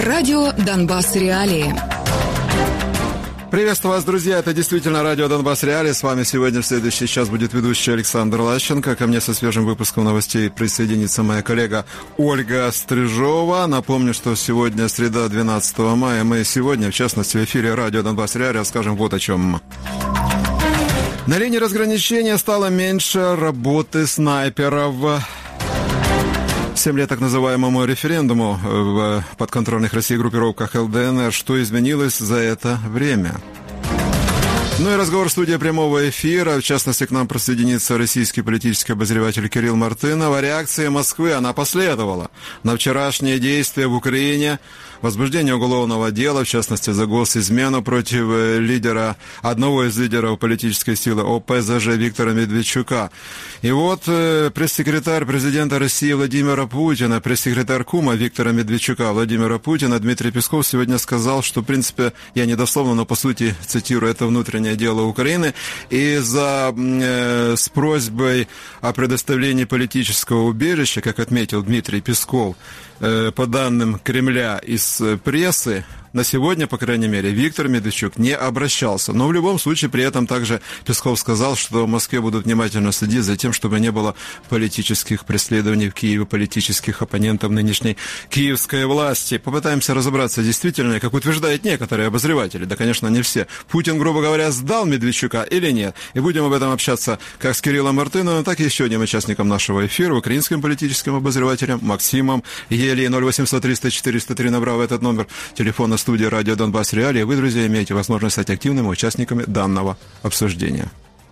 Радио «Донбасс Реалии». Приветствую вас, друзья. Это действительно радио «Донбасс Реалии». С вами сегодня в следующий час будет ведущий Александр Лащенко. Ко мне со свежим выпуском новостей присоединится моя коллега Ольга Стрижова. Напомню, что сегодня среда, 12 мая. Мы сегодня, в частности, в эфире радио «Донбасс Реалии» расскажем вот о чем. На линии разграничения стало меньше работы снайперов. 7 лет так называемому референдуму в подконтрольных России группировках ЛДНР. Что изменилось за это время? Ну и разговор в студии прямого эфира. В частности, к нам присоединится российский политический обозреватель Кирилл Мартынов. О реакции Москвы она последовала на вчерашние действия в Украине. Возбуждение уголовного дела, в частности, за госизмену против одного из лидеров политической силы ОПЗЖ Виктора Медведчука. И вот пресс-секретарь президента России Владимира Путина, пресс-секретарь кума Виктора Медведчука Владимира Путина Дмитрий Песков сегодня сказал, что, в принципе, я не дословно, но по сути цитирую, это внутреннее дело Украины, и с просьбой о предоставлении политического убежища, как отметил Дмитрий Песков, по данным Кремля из прессы, на сегодня, по крайней мере, Виктор Медведчук не обращался. Но в любом случае, при этом также Песков сказал, что в Москве будут внимательно следить за тем, чтобы не было политических преследований в Киеве, политических оппонентов нынешней киевской власти. Попытаемся разобраться действительно, как утверждают некоторые обозреватели, да, конечно, не все. Путин, грубо говоря, сдал Медведчука или нет? И будем об этом общаться как с Кириллом Мартыновым, так и еще одним участником нашего эфира, украинским политическим обозревателем Максимом Ели. 0800 300 403, набрав этот номер телефона студии радио «Донбасс Реалии», вы, друзья, имеете возможность стать активными участниками данного обсуждения.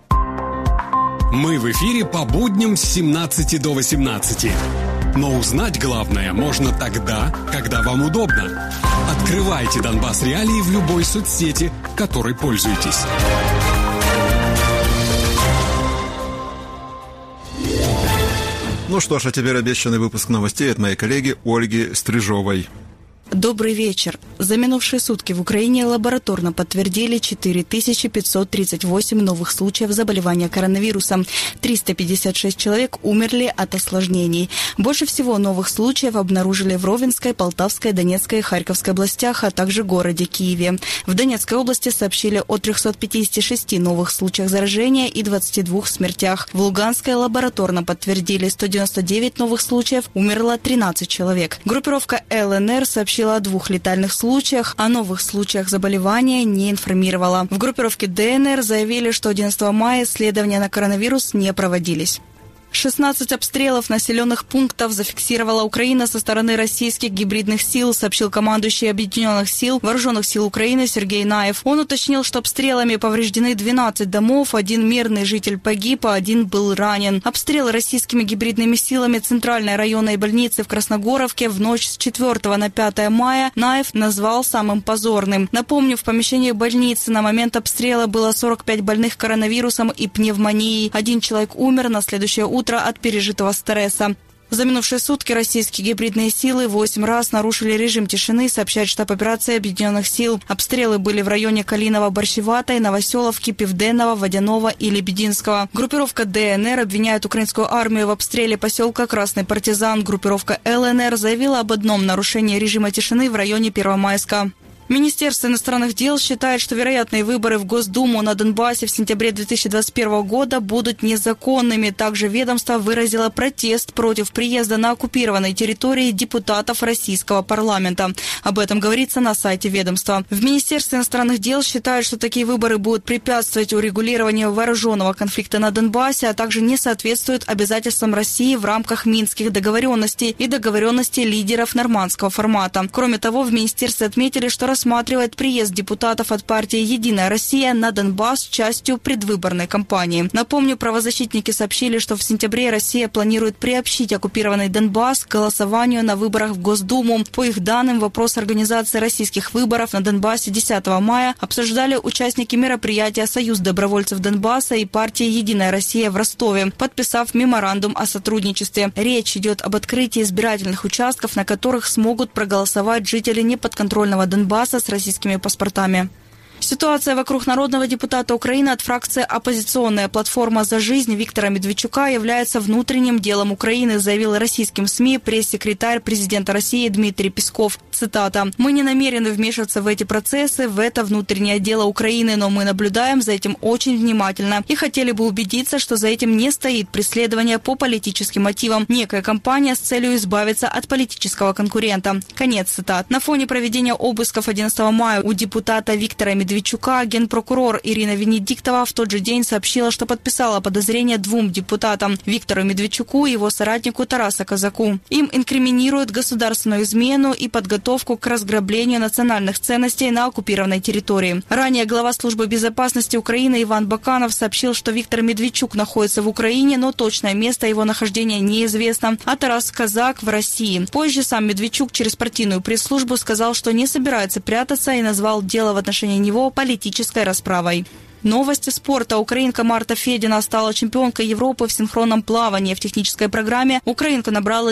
Мы в эфире по будням с 17 до 18. Но узнать главное можно тогда, когда вам удобно. Открывайте «Донбасс Реалии» в любой соцсети, которой пользуетесь. Ну что ж, а теперь обещанный выпуск новостей от моей коллеги Ольги Стрижовой. Добрый вечер. За минувшие сутки в Украине лабораторно подтвердили 4538 новых случаев заболевания коронавирусом. 356 человек умерли от осложнений. Больше всего новых случаев обнаружили в Ровенской, Полтавской, Донецкой и Харьковской областях, а также городе Киеве. В Донецкой области сообщили о 356 новых случаях заражения и 22 смертях. В Луганской лабораторно подтвердили 199 новых случаев, умерло 13 человек. Группировка ЛНР сообщила о 2 летальных случаях, о новых случаях заболевания не информировала. В группировке ДНР заявили, что 11 мая исследования на коронавирус не проводились. 16 обстрелов населенных пунктов зафиксировала Украина со стороны российских гибридных сил, сообщил командующий Объединенных сил Вооруженных сил Украины Сергей Наев. Он уточнил, что обстрелами повреждены 12 домов, 1 мирный житель погиб, а 1 был ранен. Обстрелы российскими гибридными силами центральной районной больницы в Красногоровке в ночь с 4 на 5 мая Наев назвал самым позорным. Напомню, в помещении больницы на момент обстрела было 45 больных коронавирусом и пневмонией. 1 человек умер на следующее утро от пережитого стресса. За минувшие сутки российские гибридные силы 8 раз нарушили режим тишины, сообщает штаб операции Объединенных сил. Обстрелы были в районе Калиново-Борщеватой, Новоселовки, Південного, Водяного и Лебединского. Группировка ДНР обвиняет украинскую армию в обстреле поселка Красный Партизан. Группировка ЛНР заявила об одном нарушении режима тишины в районе Первомайска. Министерство иностранных дел считает, что вероятные выборы в Госдуму на Донбассе в сентябре 2021 года будут незаконными. Также ведомство выразило протест против приезда на оккупированной территории депутатов российского парламента. Об этом говорится на сайте ведомства. В Министерстве иностранных дел считают, что такие выборы будут препятствовать урегулированию вооруженного конфликта на Донбассе, а также не соответствуют обязательствам России в рамках Минских договоренностей и договоренностей лидеров нормандского формата. Кроме того, в министерстве отметили, что рассматривает приезд депутатов от партии «Единая Россия» на Донбасс частью предвыборной кампании. Напомню, правозащитники сообщили, что в сентябре Россия планирует приобщить оккупированный Донбасс к голосованию на выборах в Госдуму. По их данным, вопрос организации российских выборов на Донбассе 10 мая обсуждали участники мероприятия «Союз добровольцев Донбасса» и партии «Единая Россия» в Ростове, подписав меморандум о сотрудничестве. Речь идет об открытии избирательных участков, на которых смогут проголосовать жители неподконтрольного Донбасса с российскими паспортами. Ситуация вокруг народного депутата Украины от фракции «Оппозиционная платформа за жизнь» Виктора Медведчука является внутренним делом Украины, заявил российским СМИ пресс-секретарь президента России Дмитрий Песков. Цитата. «Мы не намерены вмешиваться в эти процессы, в это внутреннее дело Украины, но мы наблюдаем за этим очень внимательно и хотели бы убедиться, что за этим не стоит преследование по политическим мотивам, некая кампания с целью избавиться от политического конкурента». Конец цитат. На фоне проведения обысков 11 мая у депутата Виктора Медведчука генпрокурор Ирина Венедиктова в тот же день сообщила, что подписала подозрение 2 депутатам – Виктору Медведчуку и его соратнику Тарасу Казаку. Им инкриминируют государственную измену и подготовку к разграблению национальных ценностей на оккупированной территории. Ранее глава службы безопасности Украины Иван Баканов сообщил, что Виктор Медведчук находится в Украине, но точное место его нахождения неизвестно, а Тарас Казак в России. Позже сам Медведчук через партийную пресс-службу сказал, что не собирается прятаться и назвал дело в отношении него политической расправой. Новости спорта. Украинка Марта Федина стала чемпионкой Европы в синхронном плавании. В технической программе украинка набрала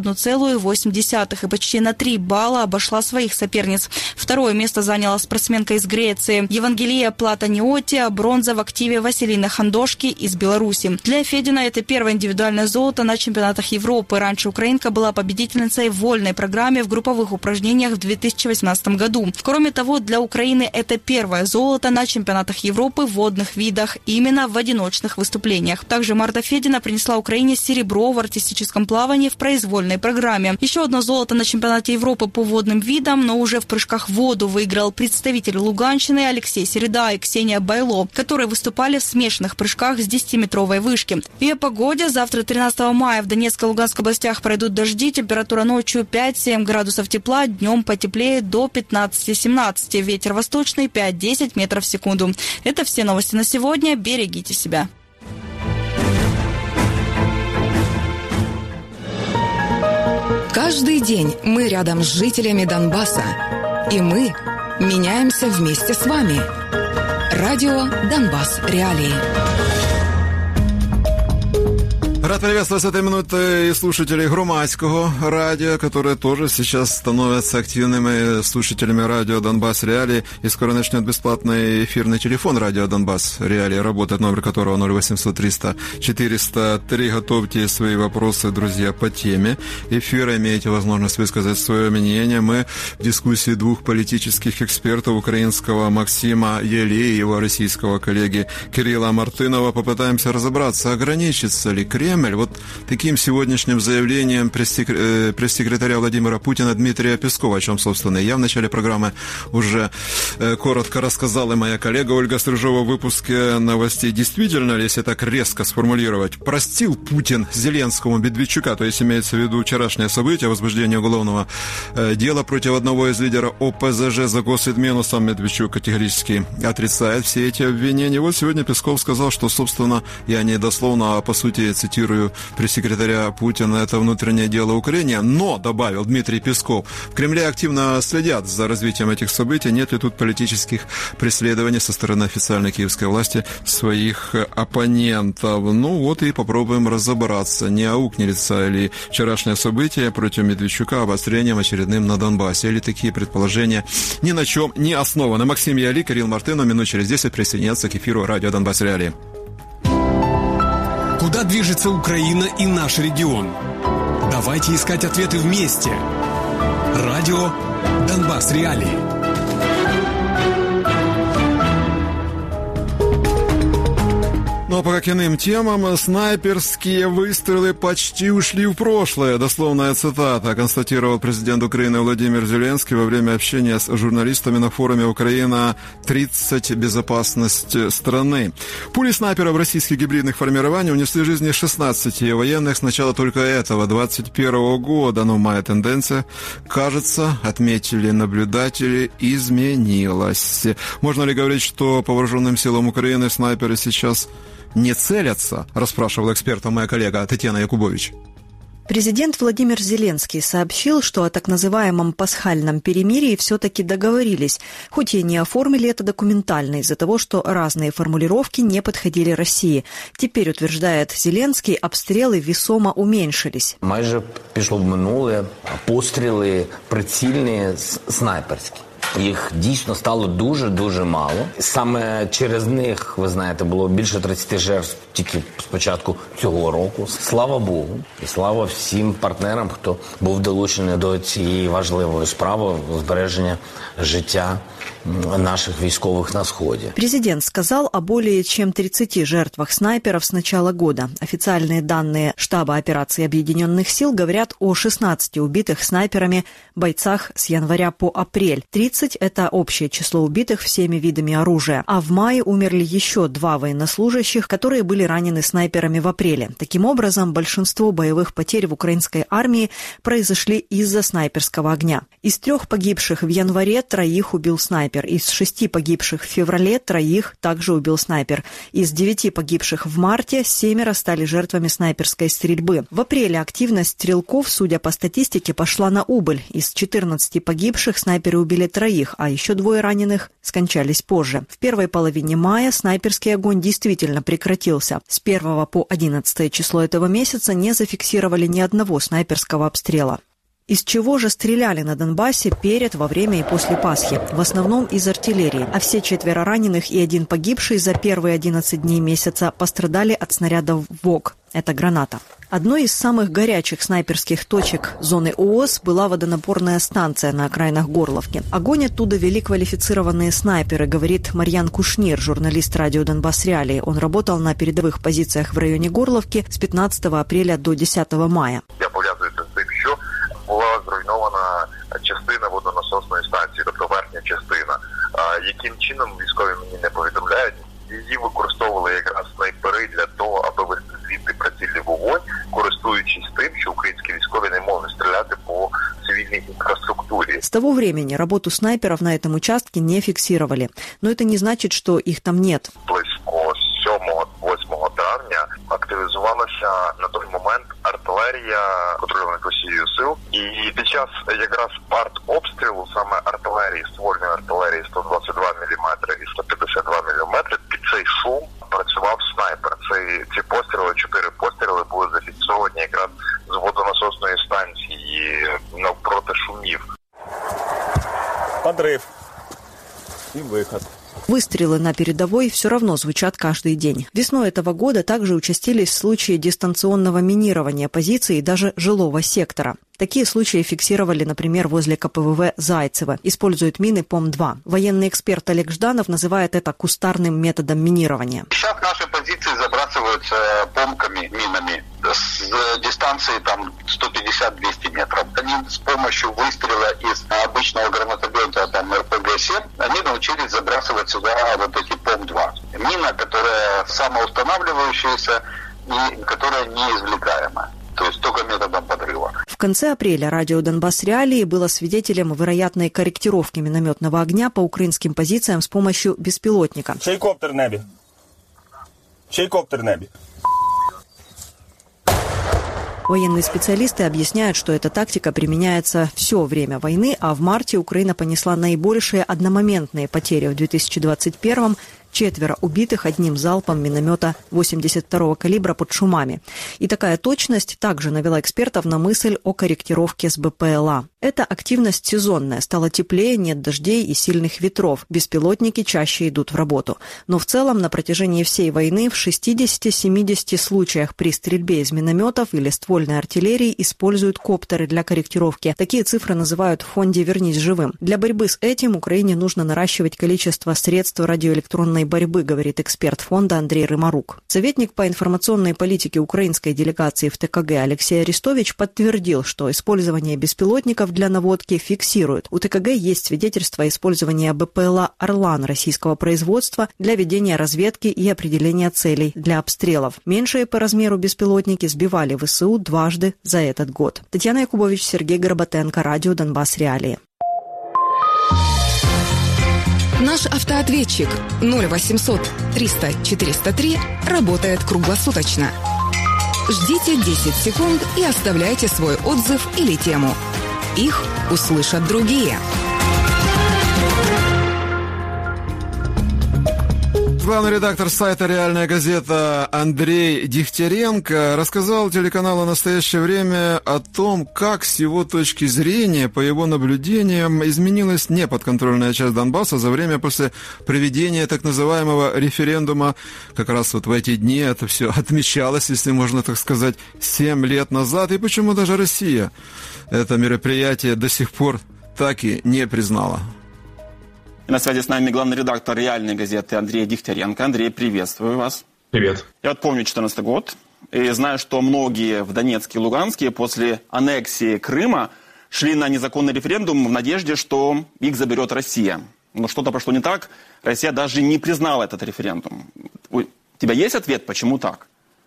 91,8 и почти на 3 балла обошла своих соперниц. Второе место заняла спортсменка из Греции Евангелия Платаниотти, а бронза в активе Василина Хандошки из Беларуси. Для Федина это первое индивидуальное золото на чемпионатах Европы. Раньше украинка была победительницей в вольной программе в групповых упражнениях в 2018 году. Кроме того, для Украины это первое золото на чемпионатах Европы в водных видах, именно в одиночных выступлениях. Также Марта Федина принесла Украине серебро в артистическом плавании в произвольной программе. Еще одно золото на чемпионате Европы по водным видам, но уже в прыжках в воду выиграл представитель Луганщины Алексей Середа и Ксения Байло, которые выступали в смешанных прыжках с 10-метровой вышки. И о погоде. Завтра, 13 мая, в Донецкой и Луганской областях пройдут дожди. Температура ночью 5-7 градусов тепла, днем потеплеет до 15-17. Ветер восточный 5-10 метров в секунду. Это все новости на сегодня. Берегите себя. Каждый день мы рядом с жителями Донбасса. И мы меняемся вместе с вами. Радио «Донбасс. Реалии». Рад приветствовать с этой минуты слушателей Громадского радио, которые тоже сейчас становятся активными слушателями радио «Донбасс Реалии». И скоро начнет бесплатный эфирный телефон радио «Донбасс Реалии», работает номер которого 0800 300 403. Готовьте свои вопросы, друзья, по теме эфира. Имеете возможность высказать свое мнение. Мы в дискуссии 2 политических экспертов, украинского Максима Ели и его российского коллеги Кирилла Мартынова, попытаемся разобраться, ограничится ли Кремль вот таким сегодняшним заявлением пресс-секретаря Владимира Путина Дмитрия Пескова, о чем, собственно, я в начале программы уже коротко рассказал, и моя коллега Ольга Стрижова в выпуске новостей. Действительно ли, если так резко сформулировать, простил Путин Зеленскому Медведчука, то есть имеется в виду вчерашнее событие, возбуждение уголовного дела против одного из лидеров ОПЗЖ за госизмену? Сам Медведчук категорически отрицает все эти обвинения. Вот сегодня Песков сказал, что, собственно, я не дословно, а по сути цитирую пресс-секретаря Путина, это внутреннее дело Украины, но, добавил Дмитрий Песков, в Кремле активно следят за развитием этих событий, нет ли тут политических преследований со стороны официальной киевской власти своих оппонентов. Ну вот и попробуем разобраться, не аукнется ли вчерашнее событие против Медведчука обострением очередным на Донбассе, или такие предположения ни на чем не основаны. Максим Яли, Кирилл Мартынов, минут через 10 присоединяться к эфиру радио «Донбасс Реалии». Куда движется Украина и наш регион? Давайте искать ответы вместе. Радио «Донбасс Реалии». Ну а по каким темам? Снайперские выстрелы почти ушли в прошлое. Дословная цитата, констатировал президент Украины Владимир Зеленский во время общения с журналистами на форуме «Украина-30. Безопасность страны». Пули снайперов российских гибридных формирований унесли жизни 16 военных с начала только этого, 2021 года. Но моя тенденция, кажется, отметили наблюдатели, изменилась. Можно ли говорить, что по вооруженным силам Украины снайперы сейчас не целятся, расспрашивала эксперта моя коллега Татьяна Якубович. Президент Владимир Зеленский сообщил, что о так называемом пасхальном перемирии все-таки договорились, хоть и не оформили это документально из-за того, что разные формулировки не подходили России. Теперь, утверждает Зеленский, обстрелы весомо уменьшились. Майже пішло в минуле, постріли прицільні, снайперські. Їх дійсно стало дуже-дуже мало. Саме через них, ви знаєте, було більше 30 жертв тільки з початку цього року. Слава Богу. І слава всім партнерам, хто був долучений до цієї важливої справи збереження життя наших військовых на Сходе. Президент сказал о более чем 30 жертвах снайперов с начала года. Официальные данные штаба операций Объединенных сил говорят о 16 убитых снайперами бойцах с января по апрель. 30 – это общее число убитых всеми видами оружия. А в мае умерли еще 2 военнослужащих, которые были ранены снайперами в апреле. Таким образом, большинство боевых потерь в украинской армии произошли из-за снайперского огня. Из 3 погибших в январе 3 убил снайпер. Из 6 погибших в феврале 3 также убил снайпер. Из 9 погибших в марте 7 стали жертвами снайперской стрельбы. В апреле активность стрелков, судя по статистике, пошла на убыль. Из 14 погибших снайперы убили 3, а еще 2 раненых скончались позже. В первой половине мая снайперский огонь действительно прекратился. С 1 по 11 число этого месяца не зафиксировали ни одного снайперского обстрела. Из чего же стреляли на Донбассе перед, во время и после Пасхи? В основном из артиллерии. А все 4 раненых и 1 погибший за первые 11 дней месяца пострадали от снарядов ВОК. Это граната. Одной из самых горячих снайперских точек зоны ООС была водонапорная станция на окраинах Горловки. Огонь оттуда вели квалифицированные снайперы, говорит Марьян Кушнир, журналист радио «Донбасс Реалии». Он работал на передовых позициях в районе Горловки с 15 апреля до 10 мая. Була зруйнована частина водонасосної станції, тобто верхня частина. Яким чином військові мені не повідомляють, її використовували якраз снайпери для того, аби вести звідти прицільний вогонь, користуючись тим, що українські військові не можуть стріляти по цивільній інфраструктуре. С того времени работу снайперов на этом участке не фиксировали. Но это не значит, что их там нет. Близько 7-8 травня активізувалася на той момент артилерія контрольованих Росією сил. І під час якраз артобстрілу саме артилерії, ствольної артилерії 122 мм і 152 мм, під цей шум працював снайпер. Ці постріли, 4 постріли були зафіксовані якраз з водонасосної станції навпроти шумів. Подрыв и выход. Выстрелы на передовой все равно звучат каждый день. Весной этого года также участились случаи дистанционного минирования позиций и даже жилого сектора. Такие случаи фиксировали, например, возле КПВВ Зайцево. Используют мины ПОМ-2. Военный эксперт Олег Жданов называет это кустарным методом минирования. Сейчас наши позиции забрасываются помками, минами с дистанции там 150-200 метров. Они с помощью выстрела из обычного гранатомета там РПГ-7, они научились забрасывать сюда вот эти ПОМ-2. Мина, которая самоустанавливающаяся и которая неизвлекаемая. То есть только методом подрыва. В конце апреля радио «Донбасс Реалии» было свидетелем вероятной корректировки минометного огня по украинским позициям с помощью беспилотника. Чайкоптер в небе. Чайкоптер в небе. Военные специалисты объясняют, что эта тактика применяется все время войны, а в марте Украина понесла наибольшие одномоментные потери в 2021-м. 4 убитых одним залпом миномета 82-го калибра под Шумами. И такая точность также навела экспертов на мысль о корректировке с БПЛА. Эта активность сезонная. Стало теплее, нет дождей и сильных ветров. Беспилотники чаще идут в работу. Но в целом на протяжении всей войны в 60-70 случаях при стрельбе из минометов или ствольной артиллерии используют коптеры для корректировки. Такие цифры называют в фонде «Вернись живым». Для борьбы с этим Украине нужно наращивать количество средств радиоэлектронной борьбы, говорит эксперт фонда Андрей Рымарук. Советник по информационной политике украинской делегации в ТКГ Алексей Арестович подтвердил, что использование беспилотников для наводки фиксируют. У ТКГ есть свидетельство использования БПЛА «Орлан» российского производства для ведения разведки и определения целей для обстрелов. Меньшие по размеру беспилотники сбивали ВСУ дважды за этот год. Татьяна Якубович, Сергей Горбатенко, радио «Донбасс Реалии». Наш автоответчик 0800 300 403 работает круглосуточно. Ждите 10 секунд и оставляйте свой отзыв или тему. Их услышат другие. главный редактор сайта «Реальная газета» Андрей Дегтяренко рассказал телеканалу «Настоящее время» о том, как с его точки зрения, по его наблюдениям, изменилась неподконтрольная часть Донбасса за время после проведения так называемого референдума. Как раз вот в эти дни это все отмечалось, если можно так сказать, 7 лет назад. И почему даже Россия это мероприятие до сих пор так и не признала. И на связи с нами главный редактор «Реальной газеты» Андрей Дегтяренко. Андрей, приветствую вас. Привет. Я вот помню 2014 год и знаю, что многие в Донецке и Луганске после аннексии Крыма шли на незаконный референдум в надежде, что их заберет Россия. Но что-то пошло не так. Россия даже не признала этот референдум. У тебя есть ответ, почему так?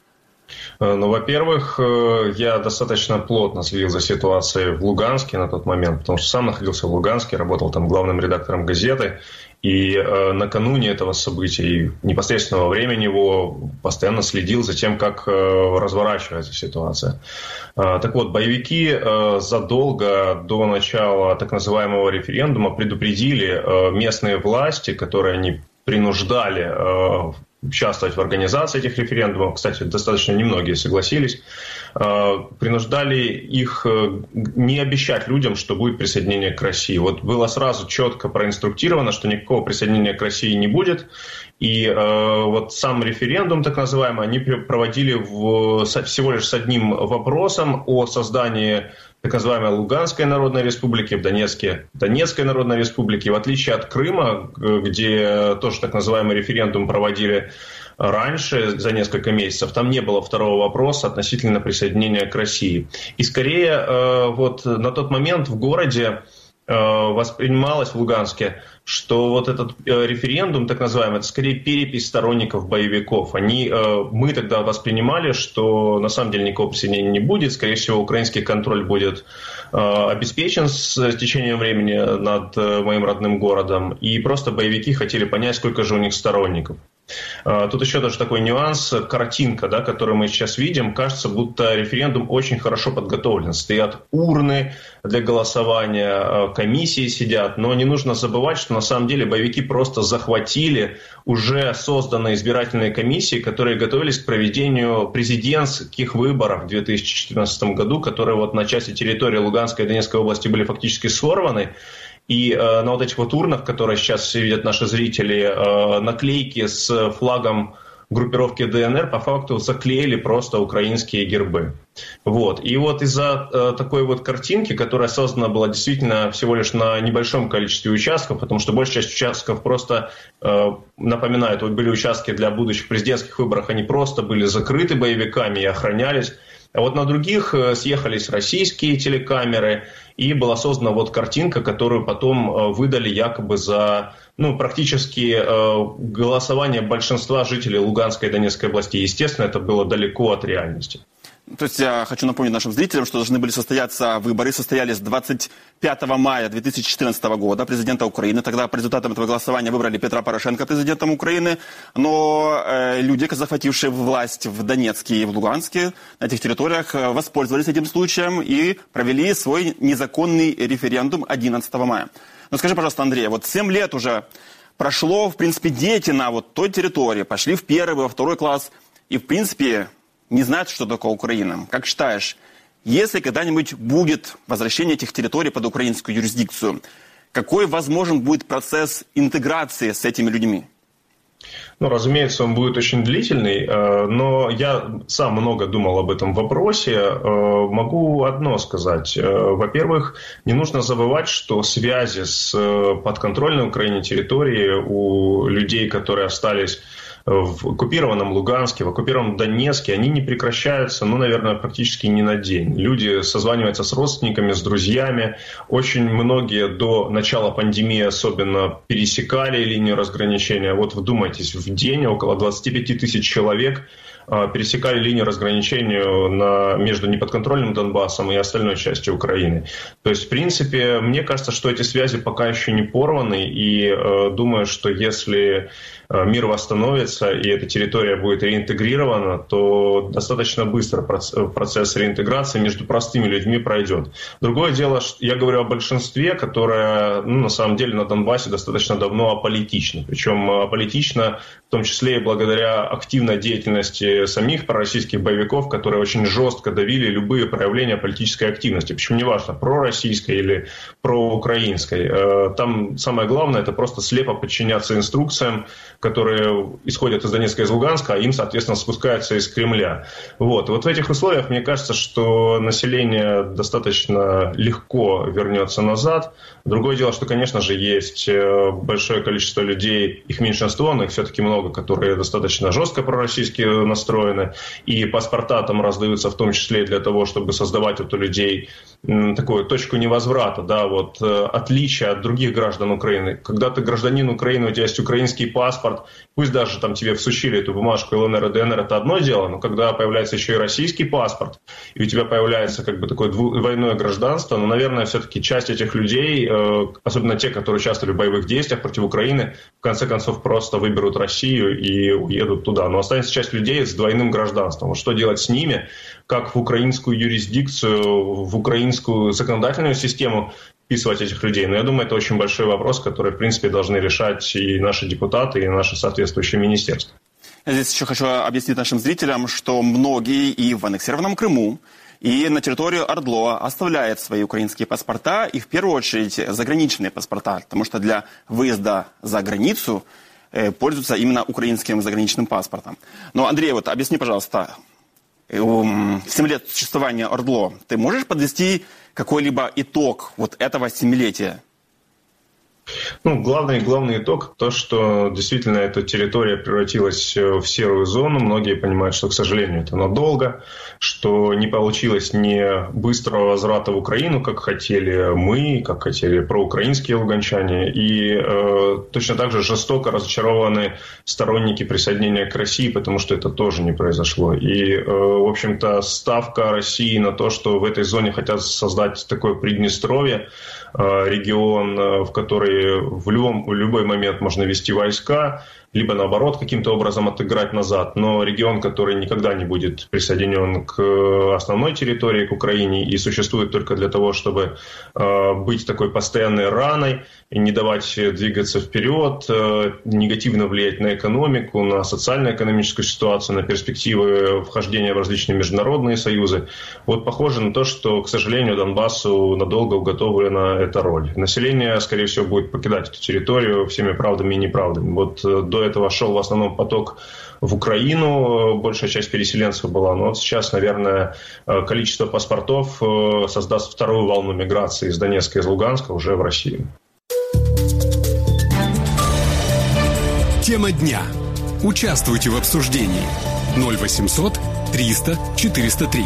Ну, во-первых, я достаточно плотно следил за ситуацией в Луганске на тот момент, потому что сам находился в Луганске, работал там главным редактором газеты. И накануне этого события, и непосредственно во время него постоянно следил за тем, как разворачивается ситуация. Так вот, боевики задолго до начала так называемого референдума предупредили местные власти, которые они принуждали участвовать в организации этих референдумов. Кстати, достаточно немногие согласились. Принуждали их не обещать людям, что будет присоединение к России. Вот было сразу четко проинструктировано, что никакого присоединения к России не будет. И вот сам референдум, так называемый, они проводили всего лишь с одним вопросом о создании так называемой Луганской Народной Республики, в Донецке Донецкой Народной Республики. В отличие от Крыма, где тоже так называемый референдум проводили раньше, за несколько месяцев, там не было второго вопроса относительно присоединения к России. И скорее вот на тот момент в городе воспринималось в Луганске, что вот этот референдум, так называемый, это скорее перепись сторонников боевиков. Мы тогда воспринимали, что на самом деле никакого присоединения не будет, скорее всего, украинский контроль будет обеспечен с течением времени над моим родным городом, и просто боевики хотели понять, сколько же у них сторонников. Тут еще даже такой нюанс, картинка, да, которую мы сейчас видим, кажется, будто референдум очень хорошо подготовлен. Стоят урны для голосования, комиссии сидят, но не нужно забывать, что на самом деле боевики просто захватили уже созданные избирательные комиссии, которые готовились к проведению президентских выборов в 2014 году, которые вот на части территории Луганской и Донецкой области были фактически сорваны. И на вот этих вот урнах, которые сейчас видят наши зрители, наклейки с флагом группировки ДНР по факту заклеили просто украинские гербы. Вот. И вот из-за такой вот картинки, которая создана была действительно всего лишь на небольшом количестве участков, потому что большая часть участков просто, напоминаю, вот были участки для будущих президентских выборов, они просто были закрыты боевиками и охранялись. А вот на других съехались российские телекамеры, и была создана вот картинка, которую потом выдали якобы за практически голосование большинства жителей Луганской и Донецкой областей. Естественно, это было далеко от реальности. То есть я хочу напомнить нашим зрителям, что должны были состояться выборы. Состоялись 25 мая 2014 года президента Украины. Тогда по результатам этого голосования выбрали Петра Порошенко президентом Украины. Но люди, захватившие власть в Донецке и в Луганске, на этих территориях, воспользовались этим случаем и провели свой незаконный референдум 11 мая. Но скажи, пожалуйста, Андрей, вот 7 лет уже прошло, в принципе, дети на вот той территории пошли в 1, во 2 класс и, в принципе, не знают, что такое Украина. Как считаешь, если когда-нибудь будет возвращение этих территорий под украинскую юрисдикцию, какой возможен будет процесс интеграции с этими людьми? Разумеется, он будет очень длительный, но я сам много думал об этом вопросе. Могу одно сказать. Во-первых, не нужно забывать, что связи с подконтрольной Украине территорией у людей, которые остались в оккупированном Луганске, в оккупированном Донецке, они не прекращаются, наверное, практически ни на день. Люди созваниваются с родственниками, с друзьями. Очень многие до начала пандемии особенно пересекали линию разграничения. Вот вдумайтесь, в день около 25 тысяч человек пересекали линию разграничения между неподконтрольным Донбассом и остальной частью Украины. То есть, в принципе, мне кажется, что эти связи пока еще не порваны, и думаю, что если мир восстановится и эта территория будет реинтегрирована, то достаточно быстро процесс реинтеграции между простыми людьми пройдет. Другое дело, я говорю о большинстве, которое, на самом деле, на Донбассе достаточно давно аполитично. Причем аполитично в том числе и благодаря активной деятельности самих пророссийских боевиков, которые очень жестко давили любые проявления политической активности. Причем неважно, пророссийской или проукраинской. Там самое главное — это просто слепо подчиняться инструкциям, которые исходят из Донецка и из Луганска, а им, соответственно, спускаются из Кремля. Вот в этих условиях, мне кажется, что население достаточно легко вернется назад. Другое дело, что, конечно же, есть большое количество людей, их меньшинство, но их все-таки много, которые достаточно жестко пророссийски настроены, и паспорта там раздаются в том числе для того, чтобы создавать у людей такую точку невозврата, отличие от других граждан Украины. Когда ты гражданин Украины, у тебя есть украинский паспорт, пусть даже там тебе всучили эту бумажку ЛНР и ДНР, это одно дело, но когда появляется еще и российский паспорт, и у тебя появляется такое двойное гражданство, наверное, все-таки часть этих людей, особенно те, которые участвовали в боевых действиях против Украины, в конце концов просто выберут Россию и уедут туда. Но останется часть людей с двойным гражданством. Вот что делать с ними? Как в украинскую юрисдикцию, в украинскую законодательную систему вписывать этих людей? Но я думаю, это очень большой вопрос, который, в принципе, должны решать и наши депутаты, и наши соответствующие министерства. Я здесь еще хочу объяснить нашим зрителям, что многие и в аннексированном Крыму, и на территорию ОРДЛО оставляют свои украинские паспорта, и в первую очередь заграничные паспорта, потому что для выезда за границу пользуются именно украинским заграничным паспортом. Но, Андрей, объясни, пожалуйста, 7 лет существования ОРДЛО, ты можешь подвести какой-либо итог этого 7-летия? Главный итог, то, что действительно эта территория превратилась в серую зону. Многие понимают, что, к сожалению, это надолго, что не получилось ни быстрого возврата в Украину, как хотели мы, как хотели проукраинские луганчане, и точно так же жестоко разочарованы сторонники присоединения к России, потому что это тоже не произошло. И, в общем-то, ставка России на то, что в этой зоне хотят создать такое Приднестровье, регион, в который в любой момент можно вести войска, либо наоборот каким-то образом отыграть назад, но регион, который никогда не будет присоединен к основной территории, к Украине, и существует только для того, чтобы быть такой постоянной раной и не давать двигаться вперед, негативно влиять на экономику, на социально-экономическую ситуацию, на перспективы вхождения в различные международные союзы. Похоже на то, что, к сожалению, Донбассу надолго уготовлена эта роль. Население, скорее всего, будет покидать эту территорию всеми правдами и неправдами. До этого шел в основном поток в Украину, большая часть переселенцев была, но сейчас, наверное, количество паспортов создаст вторую волну миграции из Донецка и из Луганска уже в Россию. Тема дня. Участвуйте в обсуждении. 0800 300 403.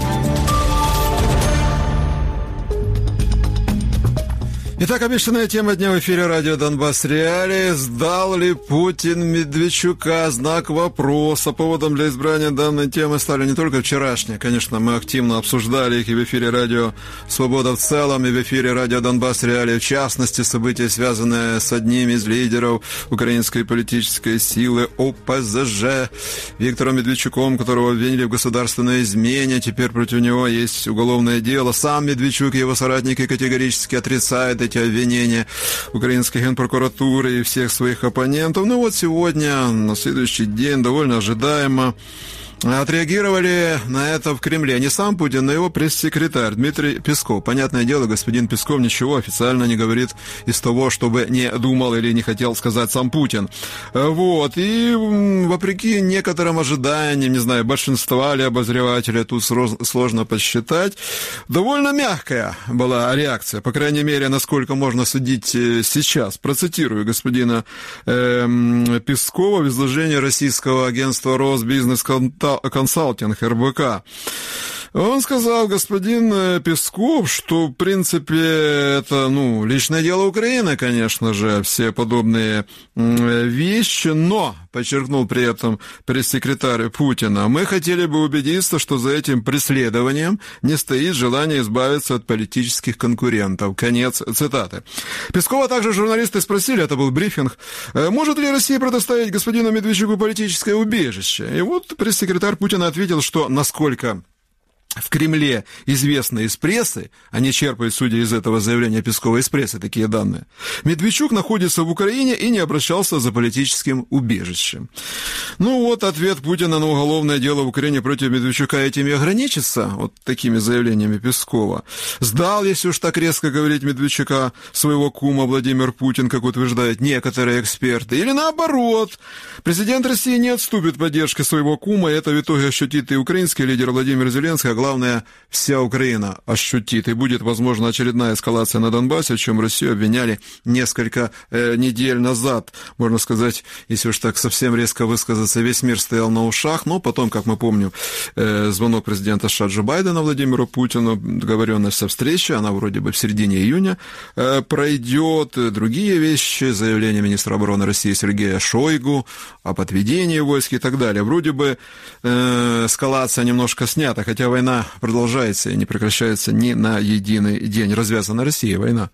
Итак, обещанная тема дня в эфире радио «Донбасс Реалии». Сдал ли Путин Медведчука? Знак вопроса. Поводом для избрания данной темы стали не только вчерашние. Конечно, мы активно обсуждали их и в эфире радио «Свобода» в целом, и в эфире радио «Донбасс Реалии» в частности. События, связанные с одним из лидеров украинской политической силы ОПЗЖ Виктором Медведчуком, которого обвинили в государственной измене. Теперь против него есть уголовное дело. Сам Медведчук и его соратники категорически отрицают эти обвинения украинской генпрокуратуры и всех своих оппонентов. Сегодня, на следующий день, довольно ожидаемо отреагировали на это в Кремле. Не сам Путин, но его пресс-секретарь Дмитрий Песков. Понятное дело, господин Песков ничего официально не говорит из того, чтобы не думал или не хотел сказать сам Путин. И вопреки некоторым ожиданиям, не знаю, большинства ли обозревателей, тут сложно посчитать, довольно мягкая была реакция, по крайней мере, насколько можно судить сейчас. Процитирую господина Пескова в изложении российского агентства «Росбизнес Консалтинг» РБК. Он сказал, господин Песков, что, в принципе, это, личное дело Украины, конечно же, все подобные вещи, но, подчеркнул при этом пресс-секретарь Путина, мы хотели бы убедиться, что за этим преследованием не стоит желание избавиться от политических конкурентов. Конец цитаты. Пескова также журналисты спросили, это был брифинг, может ли Россия предоставить господину Медведчуку политическое убежище? И вот пресс-секретарь Путина ответил, что насколько в Кремле известно из прессы, они черпают, судя из этого заявления Пескова, из прессы такие данные, Медведчук находится в Украине и не обращался за политическим убежищем. Ответ Путина на уголовное дело в Украине против Медведчука этим и ограничится, вот такими заявлениями Пескова. Сдал, если уж так резко говорить, Медведчука своего кума Владимир Путин, как утверждают некоторые эксперты, или наоборот, президент России не отступит поддержки своего кума, и это в итоге ощутит и украинский лидер Владимир Зеленский, а главное, вся Украина ощутит, и будет, возможно, очередная эскалация на Донбассе, в чем Россию обвиняли несколько недель назад. Можно сказать, если уж так совсем резко высказаться, весь мир стоял на ушах, но потом, как мы помним, звонок президента США Джо Байдена Владимиру Путину, договоренность о встрече, она вроде бы в середине июня пройдет, другие вещи, заявление министра обороны России Сергея Шойгу об отведении войск и так далее. Вроде бы эскалация немножко снята, хотя война продолжается и не прекращается ни на единый день. Развязана Россия, война.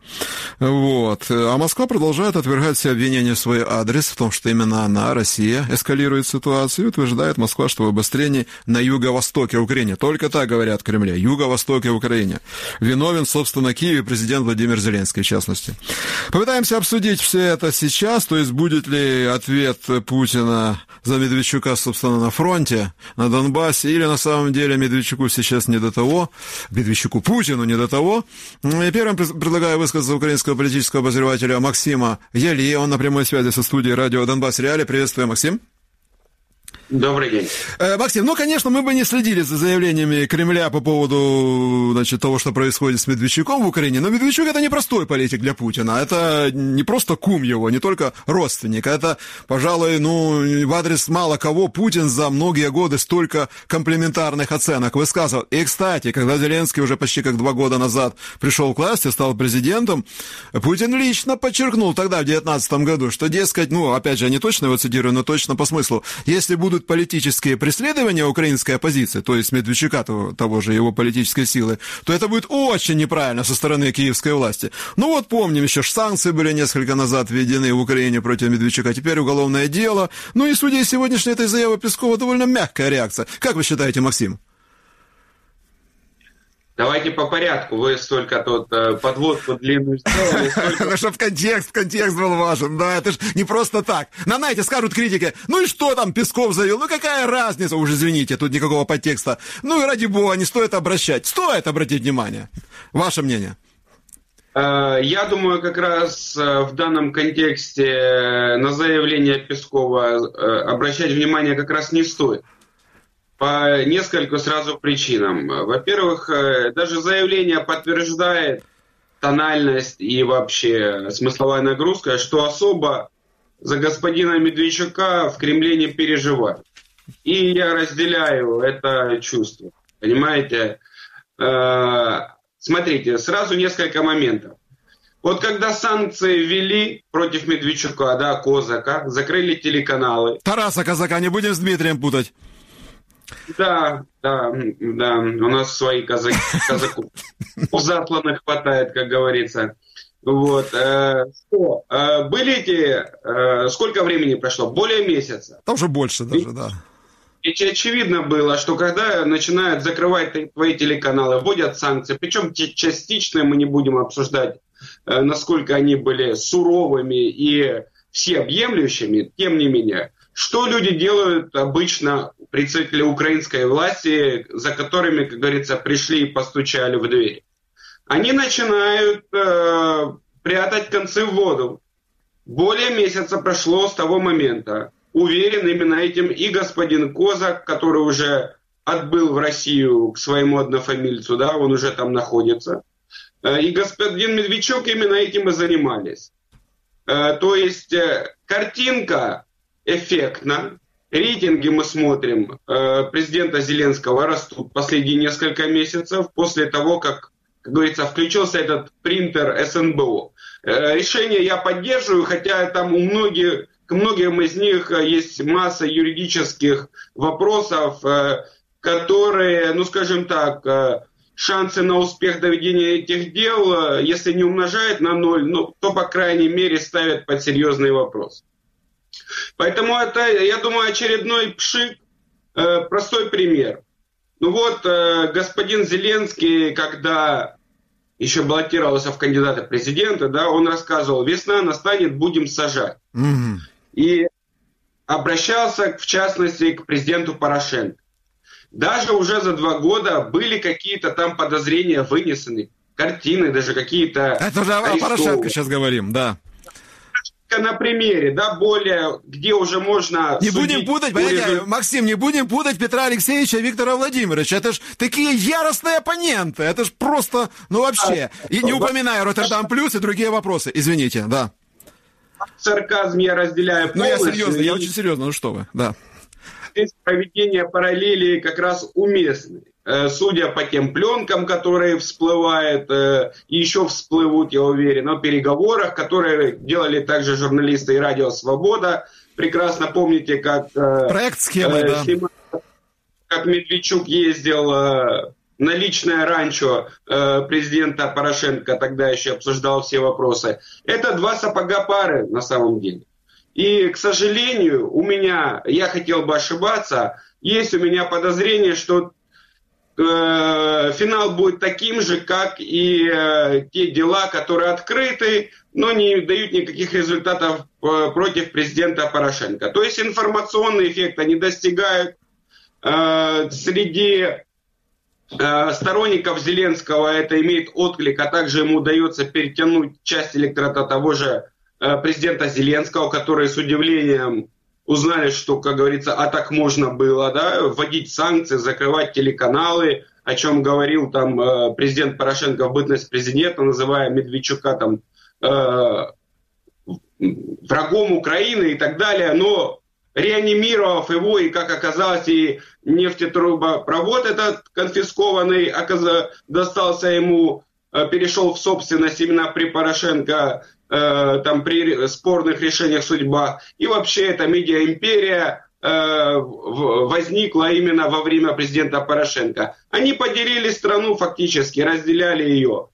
А Москва продолжает отвергать все обвинения в свой адрес в том, что именно она, Россия, эскалирует ситуацию, и утверждает Москва, что в обострении на юго-востоке Украины, только так говорят в Кремле, юго-востоке Украины, виновен, собственно, Киев и президент Владимир Зеленский, в частности. Попытаемся обсудить все это сейчас, то есть будет ли ответ Путина за Медведчука, собственно, на фронте, на Донбассе, или на самом деле Медведчуку сейчас не до того, Медведчуку Путину не до того. Первым предлагаю высказаться украинского политического обозревателя Максима Яли. Он на прямой связи со студией радио Донбасс Реалии. Приветствую, Максим. Добрый день. Максим, конечно, мы бы не следили за заявлениями Кремля по поводу, того, что происходит с Медведчуком в Украине, но Медведчук — это не простой политик для Путина, это не просто кум его, не только родственник, это, пожалуй, в адрес мало кого Путин за многие годы столько комплиментарных оценок высказывал. И, кстати, когда Зеленский уже почти как 2 года назад пришел к власти, стал президентом, Путин лично подчеркнул тогда, в 2019 году, что, дескать, опять же, я не точно его цитирую, но точно по смыслу, если будут политические преследования украинской оппозиции, то есть Медведчука, того же его политической силы, то это будет очень неправильно со стороны киевской власти. Помним, еще санкции были несколько назад введены в Украине против Медведчука, теперь уголовное дело. И судя из сегодняшней этой заявы Пескова, довольно мягкая реакция. Как вы считаете, Максим? Давайте по порядку. Вы столько тут подводку длинную сделали. Чтобы контекст был важен. Да, это же не просто так. Знаете, скажут критики, и что там Песков заявил? Какая разница? Уж извините, тут никакого подтекста. И ради бога, не стоит обращать. Стоит обратить внимание. Ваше мнение? Я думаю, как раз в данном контексте на заявление Пескова обращать внимание как раз не стоит. По нескольку сразу причинам. Во-первых, даже заявление подтверждает тональность и вообще смысловая нагрузка, что особо за господина Медведчука в Кремле не переживают. И я разделяю это чувство. Понимаете? Смотрите, сразу несколько моментов. Когда санкции ввели против Медведчука, Козака, закрыли телеканалы. Тараса Казака, не будем с Дмитрием путать. Да, у нас свои казаков засланных хватает, как говорится. Были сколько времени прошло? Более месяца. Там уже больше даже, да. Ведь очевидно было, что когда начинают закрывать твои телеканалы, вводят санкции, причем частично мы не будем обсуждать, насколько они были суровыми и всеобъемлющими, тем не менее, что люди делают обычно представители украинской власти, за которыми, как говорится, пришли и постучали в дверь? Они начинают прятать концы в воду. Более месяца прошло с того момента. Уверен, именно этим и господин Козак, который уже отбыл в Россию к своему однофамильцу, он уже там находится, и господин Медведчук именно этим и занимались. То есть картинка эффектна, Рейтинги мы смотрим президента Зеленского растут последние несколько месяцев после того, как говорится, включился этот принтер СНБО. Решение я поддерживаю, хотя там к многим из них есть масса юридических вопросов, которые, ну скажем так, шансы на успех доведения этих дел, если не умножают на 0, ну, то, по крайней мере, ставят под серьезный вопрос. Поэтому это, я думаю, очередной пшик, простой пример. Ну вот, господин Зеленский, когда еще баллотировался в кандидаты в президенты, да, он рассказывал, весна настанет, будем сажать. Mm-hmm. И обращался, в частности, к президенту Порошенко. Даже уже за 2 года были какие-то там подозрения вынесены, картины, даже какие-то... Это же о Порошенко сейчас говорим, да. На примере, да, более, где уже можно... Не будем путать, понимаете, Максим, не будем путать Петра Алексеевича и Виктора Владимировича. Это ж такие яростные оппоненты. Это ж просто, ну вообще. И не упоминаю Роттердам плюс и другие вопросы. Извините, да. Сарказм я разделяю полностью. Ну я серьезно, я очень серьезно, ну что вы, да. Здесь проведение параллели как раз уместны. Судя по тем пленкам, которые всплывают, и еще всплывут, я уверен, о переговорах, которые делали также журналисты и Радио Свобода. Прекрасно помните, как проект схемы, да. Как Медведчук ездил на личное ранчо президента Порошенко, тогда еще обсуждал все вопросы. Это 2 сапога пары на самом деле. И, к сожалению, я хотел бы ошибаться, есть у меня подозрение, что финал будет таким же, как и те дела, которые открыты, но не дают никаких результатов против президента Порошенко. То есть информационный эффект они достигают. Среди сторонников Зеленского это имеет отклик, а также ему удается перетянуть часть электората того же президента Зеленского, которые с удивлением узнали, что, как говорится, а так можно было, да, вводить санкции, закрывать телеканалы, о чем говорил там президент Порошенко в бытность президента, называя Медведчука там врагом Украины и так далее, но реанимировав его, и, как оказалось, и нефтетрубопровод этот конфискованный достался ему, перешел в собственность именно при Порошенко, там при спорных решениях судьба. И вообще эта медиа-империя возникла именно во время президента Порошенко. Они поделили страну фактически, разделяли ее,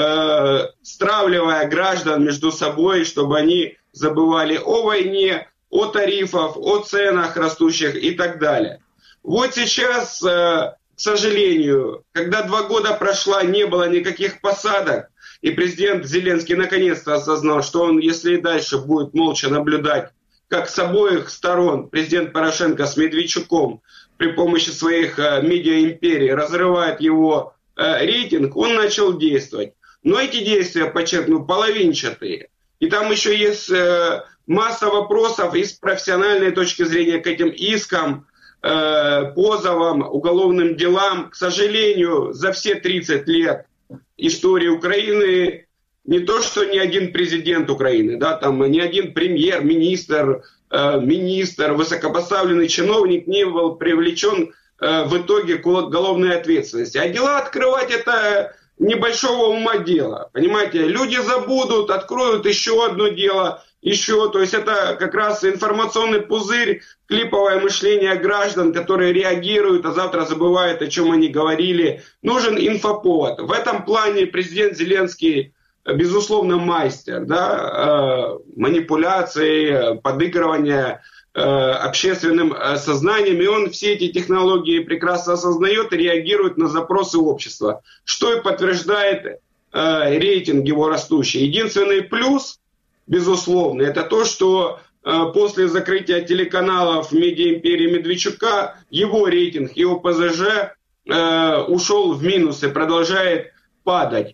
стравливая граждан между собой, чтобы они забывали о войне, о тарифах, о ценах растущих и так далее. Вот сейчас, к сожалению, когда 2 года прошло, не было никаких посадок, и президент Зеленский наконец-то осознал, что он, если и дальше будет молча наблюдать, как с обоих сторон президент Порошенко с Медведчуком при помощи своих медиа-империй разрывает его рейтинг, он начал действовать. Но эти действия, подчеркну, половинчатые. И там еще есть масса вопросов и с профессиональной точки зрения к этим искам, позовам, уголовным делам. К сожалению, за все 30 лет истории Украины не то, что ни один президент Украины, да, там ни один премьер-министр, министр, высокопоставленный чиновник не был привлечен в итоге к уголовной ответственности. А дела открывать это небольшого ума дело. Понимаете, люди забудут, откроют еще одно дело, еще. То есть это как раз информационный пузырь, клиповое мышление граждан, которые реагируют, а завтра забывают, о чем они говорили. Нужен инфоповод. В этом плане президент Зеленский, безусловно, мастер, да, манипуляции, подыгрывания общественным сознанием, и он все эти технологии прекрасно осознает и реагирует на запросы общества, что и подтверждает рейтинг его растущий. Единственный плюс, безусловно, это то, что после закрытия телеканалов медиа-империи Медведчука его рейтинг, его ПЗЖ ушел в минус и продолжает падать.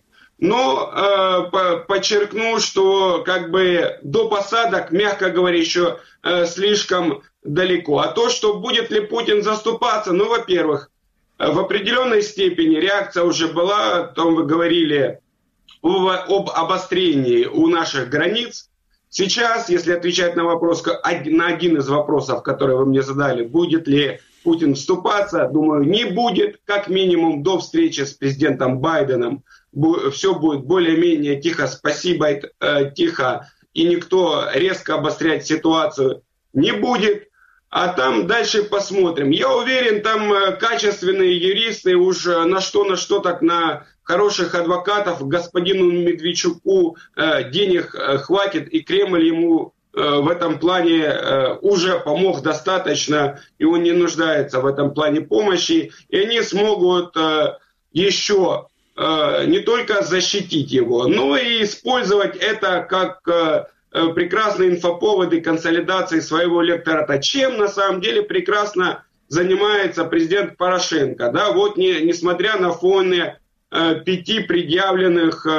Но подчеркну, что как бы до посадок, мягко говоря, еще слишком далеко. А то, что будет ли Путин заступаться, ну, во-первых, в определенной степени реакция уже была, о том вы говорили, об обострении у наших границ. Сейчас, если отвечать на вопрос, на один из вопросов, который вы мне задали, будет ли Путин вступаться, думаю, не будет, как минимум до встречи с президентом Байденом. Все будет более-менее тихо, спасибо, тихо, и никто резко обострять ситуацию не будет. А там дальше посмотрим. Я уверен, там качественные юристы уж на что так на хороших адвокатов господину Медведчуку денег хватит, и Кремль ему в этом плане уже помог достаточно, и он не нуждается в этом плане помощи, и они смогут еще не только защитить его, но и использовать это как прекрасные инфоповоды консолидации своего электората, чем на самом деле прекрасно занимается президент Порошенко. Да, вот несмотря на фоне 5 предъявленных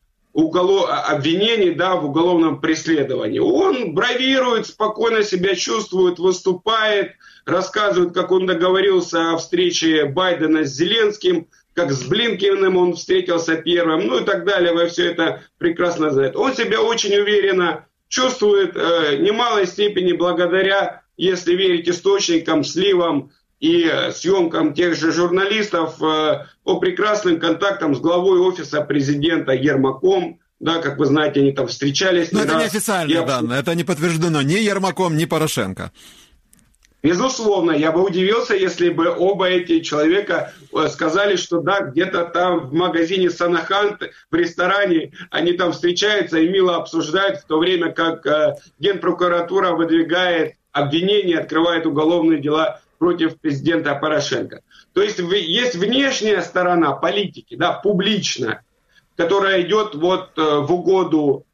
обвинений, да, в уголовном преследовании, он бравирует, спокойно себя чувствует, выступает, рассказывает, как он договорился о встрече Байдена с Зеленским, как с Блинкеном он встретился первым, ну и так далее, вы все это прекрасно знаете. Он себя очень уверенно чувствует, в немалой степени благодаря, если верить источникам, сливам и съемкам тех же журналистов, по прекрасным контактам с главой офиса президента Ермаком. Да, как вы знаете, они там встречались. Но это не официальные данные, это не подтверждено ни Ермаком, ни Порошенко. Безусловно, я бы удивился, если бы оба эти человека сказали, что да, где-то там в магазине Санахант, в ресторане, они там встречаются и мило обсуждают, в то время как Генпрокуратура выдвигает обвинения, открывает уголовные дела против президента Порошенко. То есть есть внешняя сторона политики, да, публичная, которая идет вот в угоду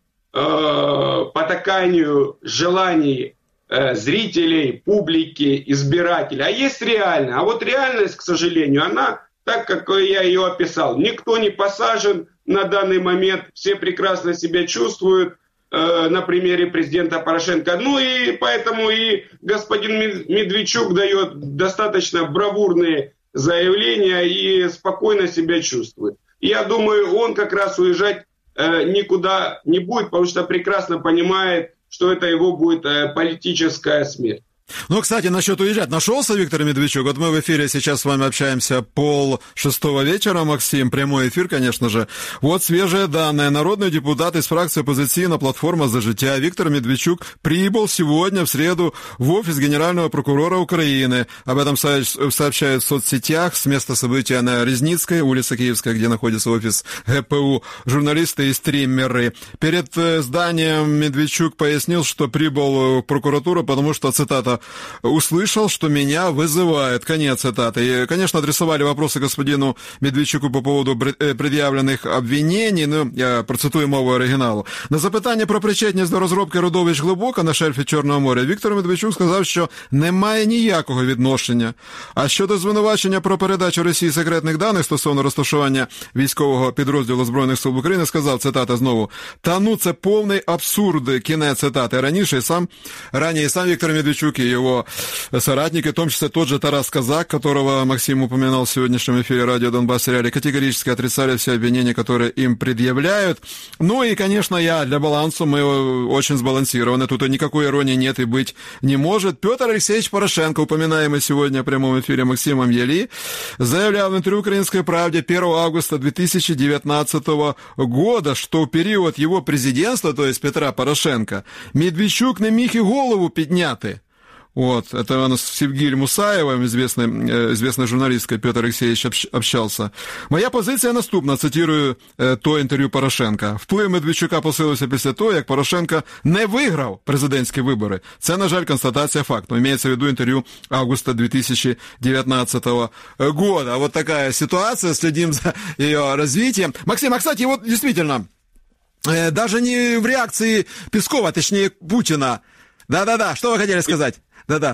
потаканию желаний зрителей, публики, избирателей. А есть реальная. А вот реальность, к сожалению, она, так как я ее описал, никто не посажен на данный момент, все прекрасно себя чувствуют на примере президента Порошенко. Ну и поэтому и господин Медведчук дает достаточно бравурные заявления и спокойно себя чувствует. И я думаю, он как раз уезжать никуда не будет, потому что прекрасно понимает, что это его будет политическая смерть. Ну, кстати, насчет уезжать. Нашелся Виктор Медведчук? Вот мы в эфире сейчас с вами общаемся 5:30 вечера, Максим. Прямой эфир, конечно же. Вот свежие данные. Народный депутат из фракции «Оппозиційна платформа за життя» Виктор Медведчук прибыл сегодня, в среду, в офис Генерального прокурора Украины. Об этом сообщают в соцсетях с места события на Резницкой, улица Киевская, где находится офис ГПУ, журналисты и стримеры. Перед зданием Медведчук пояснил, что прибыл в прокуратуру, потому что, цитата, «услышал, что меня вызывают». Конец цитаты. И, конечно, адресовали вопросы господину Медведчуку по поводу пред'явлених обвинений. Ну, я процитую мову оригіналу. На запитання про причетність до розробки родовищ глибоко на шельфі Чорного моря Віктор Медведчук сказав, що немає ніякого відношення. А щодо звинувачення про передачу Росії секретних даних стосовно розташування військового підрозділу Збройних сил України, сказав, цитата знову, «Та ну це повний абсурд», кінець цитати. Ранее сам Виктор Медведчук и его соратники, в том числе тот же Тарас Казак, которого Максим упоминал в сегодняшнем эфире радио «Донбасс Реалии», категорически отрицали все обвинения, которые им предъявляют. Ну и, конечно, для баланса мы очень сбалансированы. Тут никакой иронии нет и быть не может. Петр Алексеевич Порошенко, упоминаемый сегодня в прямом эфире Максимом Яли, заявлял в интервью «Украинской правде» 1 августа 2019 года, что в период его президентства, то есть Петра Порошенко, Медведчук не міг и голову підняти. Вот, это у нас с Евгиль Мусаевым, известной журналисткой, Петр Алексеевич общался. Моя позиція наступна, цитирую то інтерв'ю Порошенка. Вплив Медведчука посилився після того, як Порошенко не виграв президентські вибори. Це, на жаль, констатація факту. Имеется в виду интервью августа 2019 года. Вот такая ситуация, следим за ее развитием. Максим, а, кстати, вот действительно, даже не в реакции Пескова, точнее Путина. Да-да-да, что вы хотели сказать? Да-да.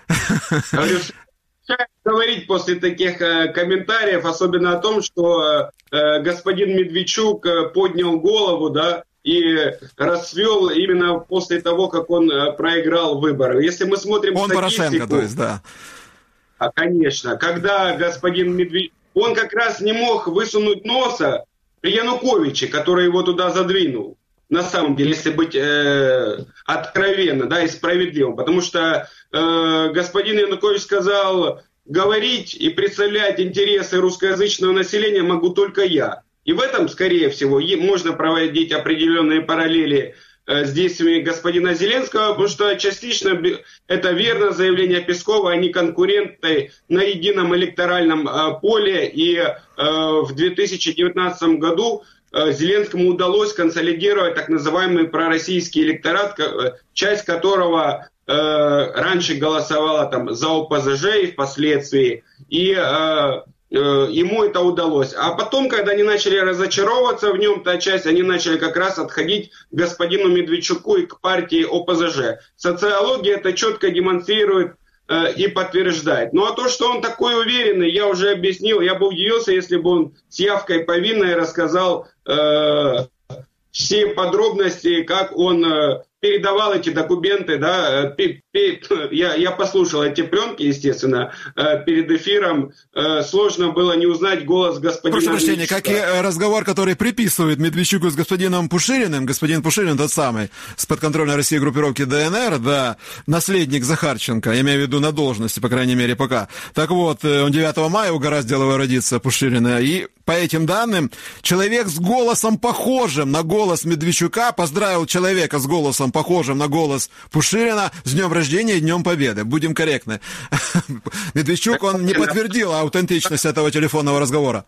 Говорить после таких комментариев, особенно о том, что господин Медведчук поднял голову, да, и расцвел именно после того, как он проиграл выборы. Если мы смотрим он статистику... Порошенко, то есть, да. Конечно. Когда господин Медведчук... Он как раз не мог высунуть носа при Януковиче, который его туда задвинул. на самом деле, если быть откровенно, да, и справедливым. Потому что господин Янукович сказал, говорить и представлять интересы русскоязычного населения могу только я. И в этом, скорее всего, можно проводить определенные параллели с действиями господина Зеленского, потому что частично это верно заявление Пескова, они конкуренты на едином электоральном поле, и в 2019 году Зеленскому удалось консолидировать так называемый пророссийский электорат, часть которого раньше голосовала там за ОПЗЖ и впоследствии, и ему это удалось. А потом, когда они начали разочаровываться в нем, та часть, они начали как раз отходить к господину Медведчуку и к партии ОПЗЖ. Социология это четко демонстрирует и подтверждает. Ну а то, что он такой уверенный, я уже объяснил. Я бы удивился, если бы он с явкой повинной рассказал все подробности, как он передавал эти документы, да, я послушал эти пленки, естественно, перед эфиром. Сложно было не узнать голос господина Прошу прощения, как и разговор, который приписывает Медведчуку с господином Пушилиным. Господин Пушилин, тот самый, с подконтрольной России группировки ДНР, да, наследник Захарченко, я имею в виду на должности, по крайней мере, пока. Так вот, он 9 мая угораздило его родиться, Пушилина, и по этим данным, человек с голосом похожим на голос Медведчука поздравил человека с голосом похожим на голос Пушилина с днем рождения и Днем Победы. Будем корректны. Медведчук, он не подтвердил аутентичность этого телефонного разговора.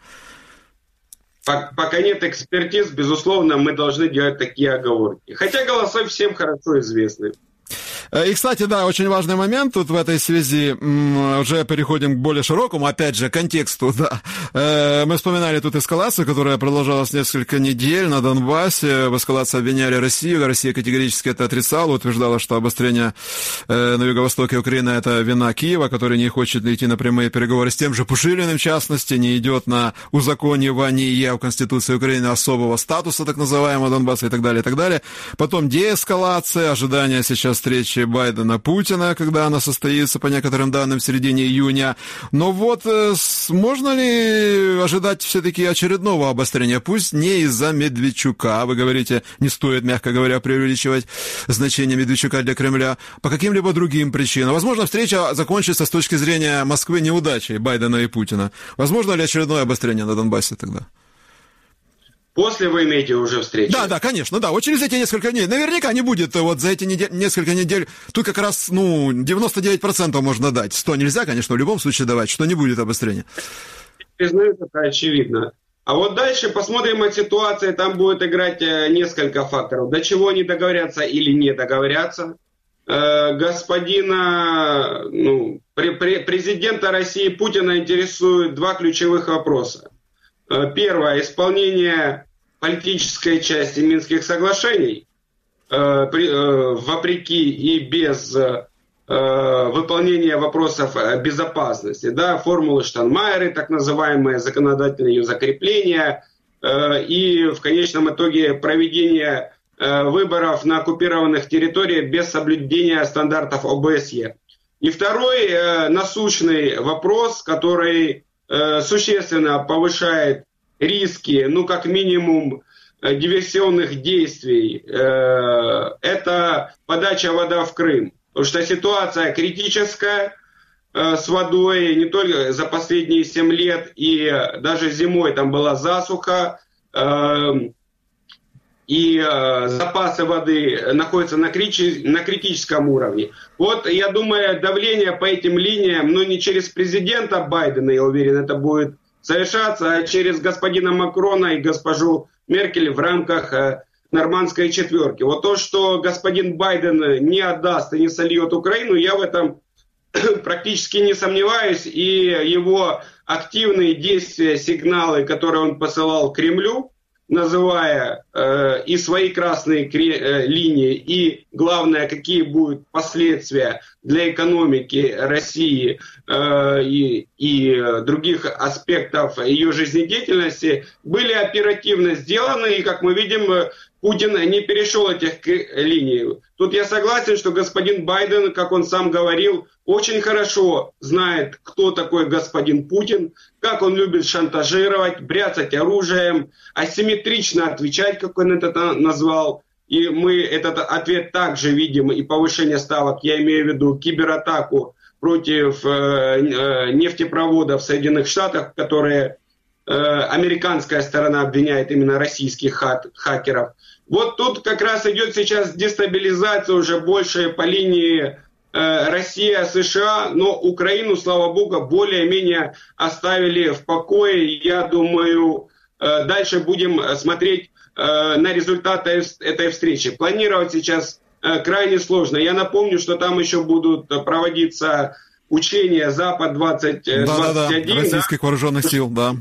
Пока нет экспертиз, безусловно, мы должны делать такие оговорки. Хотя голоса всем хорошо известны. И, кстати, да, очень важный момент тут в этой связи, уже переходим к более широкому, опять же, контексту, да. Мы вспоминали тут эскалацию, которая продолжалась несколько недель на Донбассе. В эскалации обвиняли Россию, Россия категорически это отрицала, утверждала, что обострение на юго-востоке Украины — это вина Киева, который не хочет идти на прямые переговоры с тем же Пушилиным, в частности, не идет на узаконивание в Конституции Украины особого статуса, так называемого, Донбасса и так далее, и так далее. Потом деэскалация, ожидание сейчас встречи Байдена-Путина, когда она состоится, по некоторым данным, в середине июня. Но вот можно ли ожидать все-таки очередного обострения? Пусть не из-за Медведчука. Вы говорите, не стоит, мягко говоря, преувеличивать значение Медведчука для Кремля. По каким-либо другим причинам. Возможно, встреча закончится с точки зрения Москвы неудачей Байдена и Путина. Возможно ли очередное обострение на Донбассе тогда? После вы имеете уже встречу? Да, конечно, да. Вот через эти несколько дней. Наверняка не будет вот за эти несколько недель. Тут как раз, 99% можно дать. 100 нельзя, конечно, в любом случае давать, что не будет обострения. Признаю, это очевидно. А вот дальше посмотрим от ситуации. Там будет играть несколько факторов. До чего они договорятся или не договорятся. Президента России Путина интересуют два ключевых вопроса. Первое. Исполнение политической части Минских соглашений вопреки и без выполнения вопросов безопасности. Да, формулы Штайнмайера, так называемые, законодательные ее закрепления и в конечном итоге проведение выборов на оккупированных территориях без соблюдения стандартов ОБСЕ. И второй насущный вопрос, который существенно повышает риски, как минимум, диверсионных действий, это подача воды в Крым. Потому что ситуация критическая с водой не только за последние 7 лет, и даже зимой там была засуха, и запасы воды находятся на критическом уровне. Вот, я думаю, давление по этим линиям, не через президента Байдена, я уверен, это будет совершаться, а через господина Макрона и госпожу Меркель в рамках нормандской четверки. Вот то, что господин Байден не отдаст и не сольет Украину, я в этом практически не сомневаюсь, и его активные действия, сигналы, которые он посылал Кремлю, называя и свои красные линии, и, главное, какие будут последствия для экономики России и других аспектов ее жизнедеятельности, были оперативно сделаны, и, как мы видим, Путин не перешел этих линий. Тут я согласен, что господин Байден, как он сам говорил, очень хорошо знает, кто такой господин Путин, как он любит шантажировать, бряцать оружием, асимметрично отвечать, как он это назвал. и мы этот ответ также видим, и повышение ставок, я имею в виду кибератаку против нефтепроводов в Соединенных Штатах, которые американская сторона обвиняет именно российских хакеров. Вот тут как раз идет сейчас дестабилизация уже больше по линии Россия, США, но Украину, слава богу, более-менее оставили в покое. Я думаю, дальше будем смотреть на результаты этой встречи. Планировать сейчас крайне сложно. Я напомню, что там еще будут проводиться учения «Запад-2021». Российских вооруженных сил, да.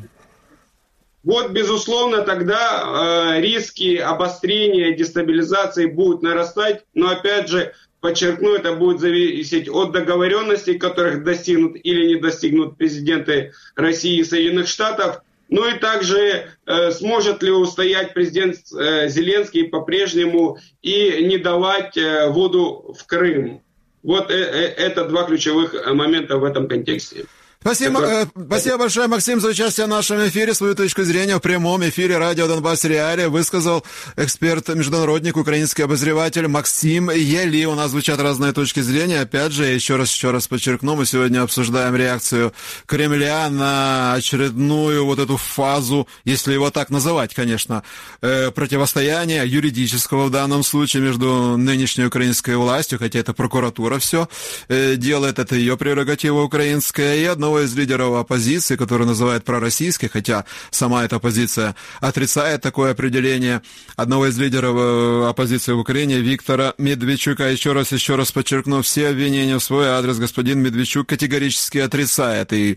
Вот, безусловно, тогда риски обострения, дестабилизации будут нарастать, но, опять же, подчеркну, это будет зависеть от договоренностей, которых достигнут или не достигнут президенты России и Соединенных Штатов. Ну и также сможет ли устоять президент Зеленский по-прежнему и не давать воду в Крым. Вот это два ключевых момента в этом контексте. Спасибо большое, Максим, за участие в нашем эфире. Свою точку зрения в прямом эфире радио «Донбасс Реалии» высказал эксперт-международник, украинский обозреватель Максим Ели. У нас звучат разные точки зрения. Опять же, еще раз подчеркну, мы сегодня обсуждаем реакцию Кремля на очередную вот эту фазу, если его так называть, конечно, противостояния юридического в данном случае между нынешней украинской властью, хотя это прокуратура все делает, это ее прерогатива украинская, и одного из лидеров оппозиции, который называют пророссийской, хотя сама эта оппозиция отрицает такое определение, одного из лидеров оппозиции в Украине Виктора Медведчука. Еще раз подчеркну, все обвинения в свой адрес господин Медведчук категорически отрицает. И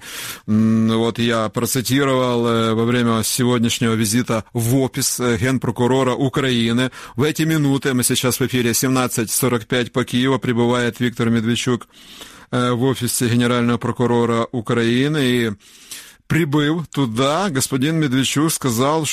вот я процитировал во время сегодняшнего визита в офис генпрокурора Украины. В эти минуты, мы сейчас в эфире 17:45 по Киеву, прибывает Виктор Медведчук в офисе генерального прокурора Украины, и прибыв туда, господин Медведчук сказал,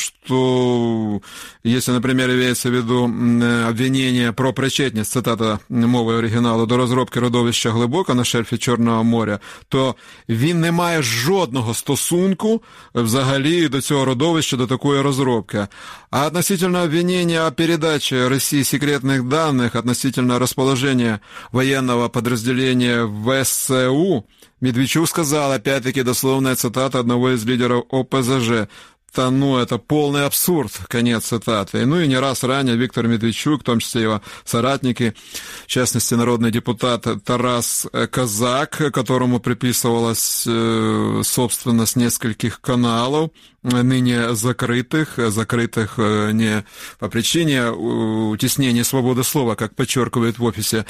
что если, например, имеется в виду обвинение про причетність, цитата мови оригіналу, до розробки родовища Глибока на шельфі Чорного моря, то він не має жодного стосунку взагалі до цього родовища, до такої розробки. А относительно обвинения о передаче России секретных данных, относительно расположения военного подразделения в ВСУ, Медведчук сказал, опять-таки, дословная цитата одного из лидеров ОПЗЖ, это полный абсурд, конец цитаты. Ну и не раз ранее Виктор Медведчук, в том числе его соратники, в частности, народный депутат Тарас Казак, которому приписывалась собственность нескольких каналов, ныне закрытых не по причине утеснения свободы слова, как подчеркивают в офисах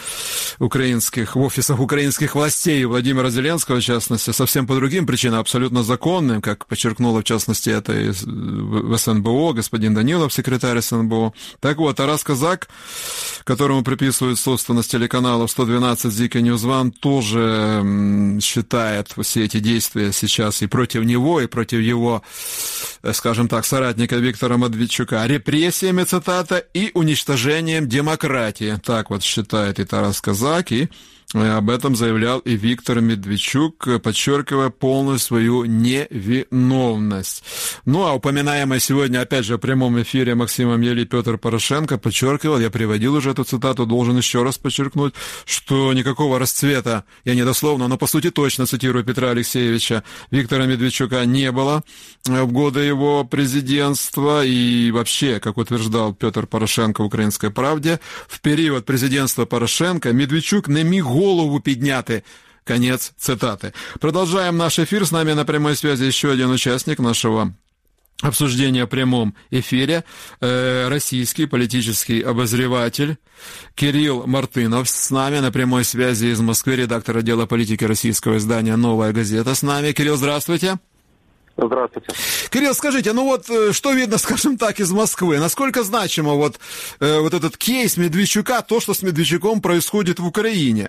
украинских властей Владимира Зеленского, в частности, совсем по другим причинам, абсолютно законным, как подчеркнула, в частности, это в СНБО, господин Данилов, секретарь СНБО. Так вот, Тарас Казак, которому приписывают собственность телеканалов 112 Zika News One, тоже считает все эти действия сейчас и против него, и против его, скажем так, соратника Виктора Медведчука репрессиями, цитата, и уничтожением демократии. Так вот считает и Тарас Казак, и об этом заявлял и Виктор Медведчук, подчеркивая полную свою невиновность. Ну, а упоминаемый сегодня, опять же, в прямом эфире Максимом Ели Петр Порошенко подчеркивал, я приводил уже эту цитату, должен еще раз подчеркнуть, что никакого расцвета, я не дословно, но по сути точно цитирую Петра Алексеевича, Виктора Медведчука не было в годы его президентства, и вообще, как утверждал Петр Порошенко в «Украинской правде», в период президентства Порошенко Медведчук не міг голову підняти. Конец цитаты. Продолжаем наш эфир. С нами на прямой связи еще один участник нашего обсуждения в прямом эфире. Российский политический обозреватель Кирилл Мартынов с нами на прямой связи из Москвы, редактор отдела политики российского издания «Новая газета» с нами. Кирилл, здравствуйте. Здравствуйте. Кирилл, скажите, что видно, скажем так, из Москвы? Насколько значимо вот этот кейс Медведчука, то, что с Медведчуком происходит в Украине?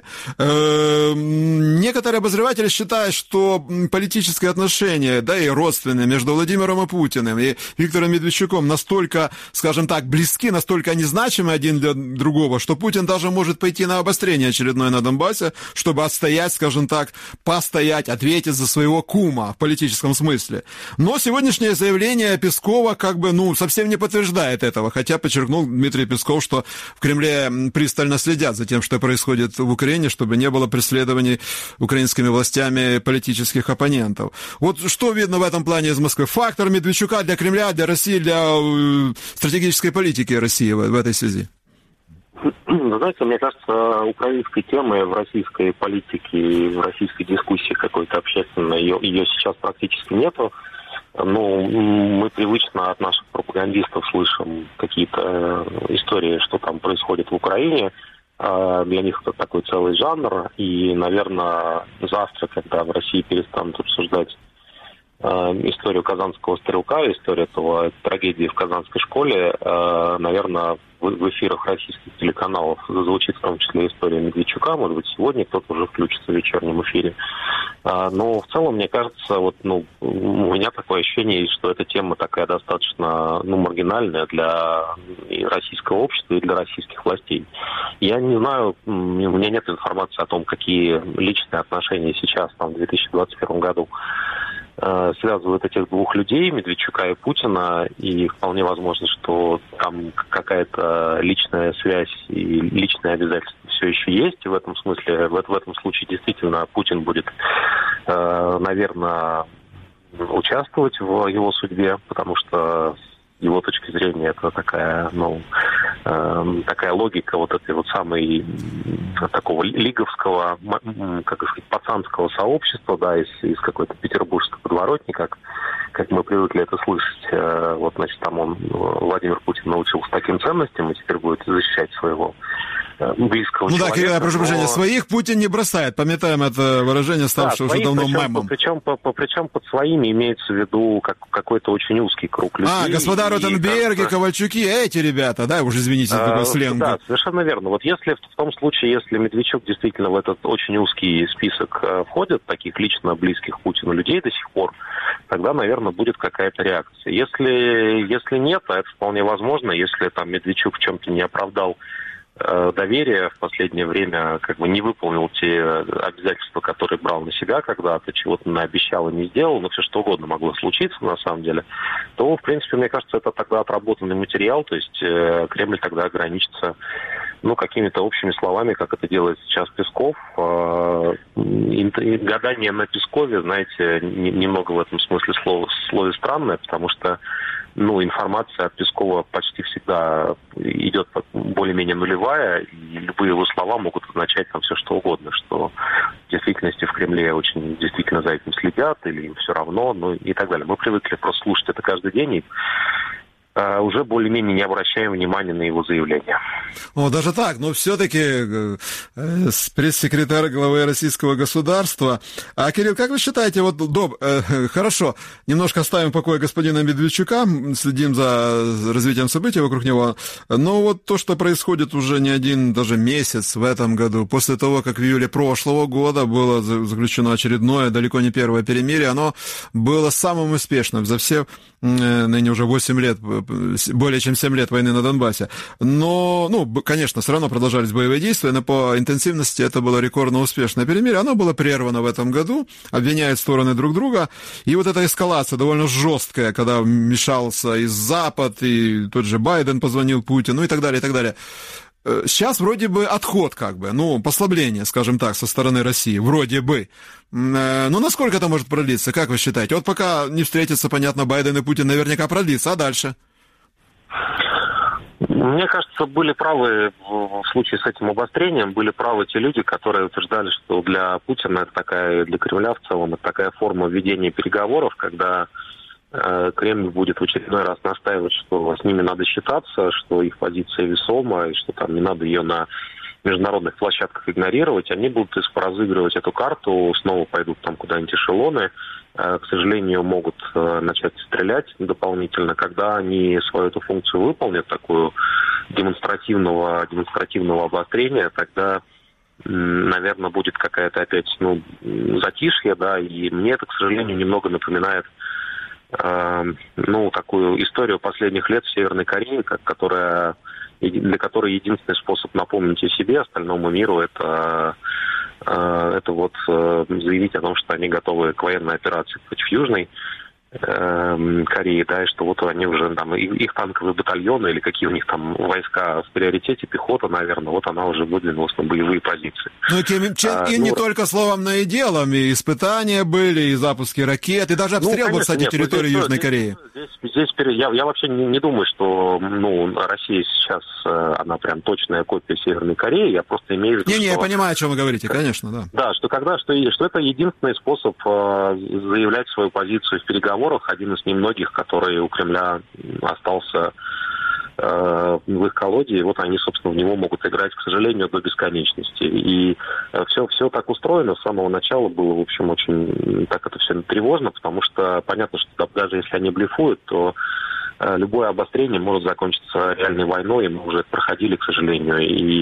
Некоторые обозреватели считают, что политические отношения, да и родственные между Владимиром и Путиным и Виктором Медведчуком настолько, скажем так, близки, настолько они значимы один для другого, что Путин даже может пойти на обострение очередное на Донбассе, чтобы отстоять, скажем так, постоять, ответить за своего кума в политическом смысле. смысле. Но сегодняшнее заявление Пескова как бы, совсем не подтверждает этого, хотя подчеркнул Дмитрий Песков, что в Кремле пристально следят за тем, что происходит в Украине, чтобы не было преследований украинскими властями политических оппонентов. Вот что видно в этом плане из Москвы? Фактор Медведчука для Кремля, для России, для стратегической политики России в этой связи? Знаете, мне кажется, украинской темы в российской политике, в российской дискуссии какой-то общественной, ее сейчас практически нету. Мы привычно от наших пропагандистов слышим какие-то истории, что там происходит в Украине. Для них это такой целый жанр. И, наверное, завтра, когда в России перестанут обсуждать историю казанского стрелка, историю этого трагедии в казанской школе, наверное, в эфирах российских телеканалов зазвучит в том числе история Медведчука. Может быть, сегодня кто-то уже включится в вечернем эфире. Но в целом, мне кажется, у меня такое ощущение, что эта тема такая достаточно маргинальная для российского общества и для российских властей. Я не знаю, у меня нет информации о том, какие личные отношения сейчас, в 2021 году, связывают этих двух людей, Медведчука и Путина, и вполне возможно, что там какая-то личная связь и личные обязательства все еще есть, и в этом смысле, в этом случае действительно Путин будет, наверное, участвовать в его судьбе, потому что с его точки зрения это такая, такая логика вот этой вот самой такого лиговского, как сказать, пацанского сообщества, да, из какой-то петербургской подворотни, как мы привыкли это слышать. Там Владимир Путин научился таким ценностям и теперь будет защищать своего близкого человека. Кирилл, прошу прощения, своих Путин не бросает. Памятаем это выражение, ставшее уже давно мемом. Причем под своими имеется в виду какой-то очень узкий круг людей. Господа Ротенберги, Ковальчуки, эти ребята, да, уж извините за такой сленг. Да, совершенно верно. Вот если в том случае, если Медведчук действительно в этот очень узкий список входит, таких лично близких Путину людей до сих пор, тогда, наверное, будет какая-то реакция. Если нет, а это вполне возможно, если там Медведчук в чем-то не оправдал доверие в последнее время, не выполнил те обязательства, которые брал на себя когда-то, чего-то наобещал и не сделал, все что угодно могло случиться на самом деле, то, в принципе, мне кажется, это тогда отработанный материал, то есть Кремль тогда ограничится какими-то общими словами, как это делает сейчас Песков. Гадание на Пескове, знаете, немного в этом смысле слове странное, потому что информация от Пескова почти всегда идет более-менее нулевая, и любые его слова могут означать все что угодно, что в действительности в Кремле очень действительно за этим следят, или им все равно, и так далее. Мы привыкли просто слушать это каждый день, и уже более-менее не обращаем внимания на его заявления. Даже так, но все-таки пресс-секретарь главы российского государства. Кирилл, как вы считаете, хорошо, немножко оставим в покое господина Медведчука, следим за развитием событий вокруг него, но то, что происходит уже не один даже месяц в этом году, после того, как в июле прошлого года было заключено очередное, далеко не первое перемирие, оно было самым успешным за все ныне уже 8 лет, более чем 7 лет войны на Донбассе. Но, конечно, все равно продолжались боевые действия, но по интенсивности это было рекордно успешное перемирие. Оно было прервано в этом году, обвиняют стороны друг друга. И эта эскалация довольно жесткая, когда вмешался и Запад, и тот же Байден позвонил Путину, и так далее, и так далее. Сейчас вроде бы отход послабление, скажем так, со стороны России, вроде бы. Насколько это может продлиться, как вы считаете? Пока не встретятся, понятно, Байден и Путин, наверняка продлится, а дальше? Мне кажется, были правы в случае с этим обострением, были правы те люди, которые утверждали, что для Путина это такая, для Кремля в целом, это такая форма ведения переговоров, когда Кремль будет в очередной раз настаивать, что с ними надо считаться, что их позиция весома, и что не надо ее на международных площадках игнорировать. Они будут разыгрывать эту карту, снова пойдут куда-нибудь эшелоны, к сожалению, могут начать стрелять дополнительно. Когда они свою эту функцию выполнят, такую демонстративного обострения, тогда, наверное, будет какая-то опять затишье, да, и мне это, к сожалению, немного напоминает такую историю последних лет в Северной Корее, для которой единственный способ напомнить о себе остальному миру это заявить о том, что они готовы к военной операции против Южной Кореи, да, и что вот они уже там, их танковые батальоны или какие у них там войска в приоритете, пехота, наверное, вот она уже выдвинулась на боевые позиции. Ну, Ким Чен Ин не только словом, но и делом, и испытания были, и запуски ракет, и даже обстрел был, кстати, территории Южной Кореи. Здесь я вообще не думаю, что Россия сейчас, она прям точная копия Северной Кореи, я просто имею в виду, Не, я понимаю, о чем вы говорите, конечно, да. Да, что это единственный способ заявлять свою позицию в переговорах, один из немногих, который у Кремля остался в их колоде, и вот они, собственно, в него могут играть, к сожалению, до бесконечности. И все так устроено, с самого начала было, в общем, очень так это все тревожно, потому что понятно, что даже если они блефуют, то любое обострение может закончиться реальной войной, и мы уже это проходили, к сожалению.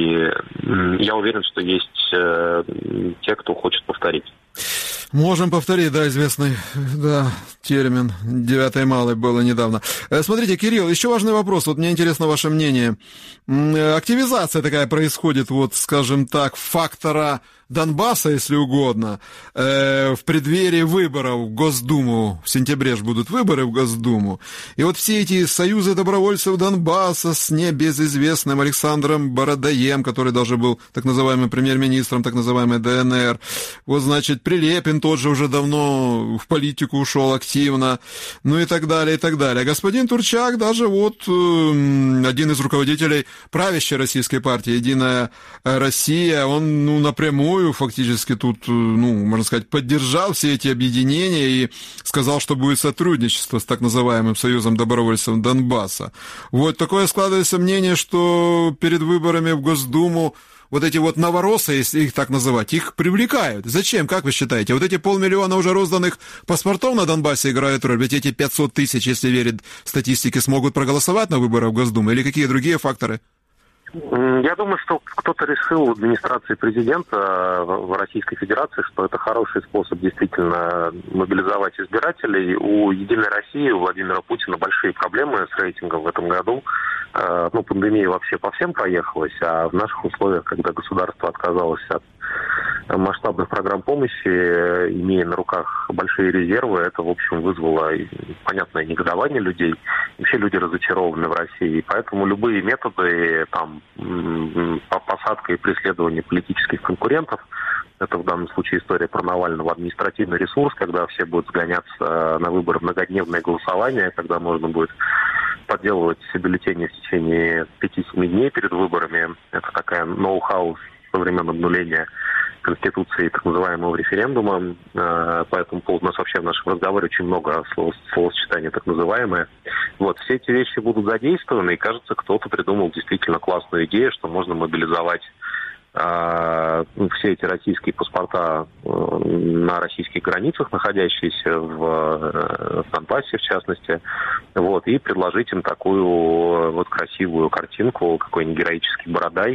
И я уверен, что есть те, кто хочет повторить. Можем повторить, да, известный, да, термин. 9 малой было недавно. Смотрите, Кирилл, еще важный вопрос. Вот мне интересно ваше мнение. Активизация такая происходит, вот, скажем так, фактора Донбасса, если угодно, в преддверии выборов в Госдуму. В сентябре же будут выборы в Госдуму. И вот все эти союзы добровольцев Донбасса с небезызвестным Александром Бородаем, который даже был так называемым премьер-министром так называемой ДНР. Вот, значит, Прилепин тот же уже давно в политику ушел активно. Ну и так далее, и так далее. Господин Турчак даже вот один из руководителей правящей российской партии «Единая Россия», он напрямую фактически тут, можно сказать, поддержал все эти объединения и сказал, что будет сотрудничество с так называемым Союзом добровольцев Донбасса. Вот такое складывается мнение, что перед выборами в Госдуму вот эти вот новороссы, если их так называть, их привлекают. Зачем, как вы считаете? Вот эти 500 000 уже розданных паспортов на Донбассе играют роль? Ведь эти 500 000, если верить статистике, смогут проголосовать на выборах в Госдуму? Или какие другие факторы? Я думаю, что кто-то решил в администрации президента в Российской Федерации, что это хороший способ действительно мобилизовать избирателей. У «Единой России», у Владимира Путина большие проблемы с рейтингом в этом году. Пандемия вообще по всем проехалась, а в наших условиях, когда государство отказалось от масштабных программ помощи, имея на руках большие резервы, это, в общем, вызвало понятное негодование людей. И все люди разочарованы в России. Поэтому любые методы, посадка и преследование политических конкурентов, это в данном случае история про Навального, административный ресурс, когда все будут сгоняться на выборы, многодневное голосование, когда можно будет подделывать бюллетени в течение 5-7 дней перед выборами. Это такая ноу-хау со времен обнуления Конституции, так называемого референдума. По этому поводу у нас вообще в нашем разговоре очень много словосочетаний так называемое. Вот, все эти вещи будут задействованы, и, кажется, кто-то придумал действительно классную идею, что можно мобилизовать все эти российские паспорта на российских границах, находящиеся в Донбассе, в частности, вот, и предложить им такую вот красивую картинку, какой-нибудь героический Бородай,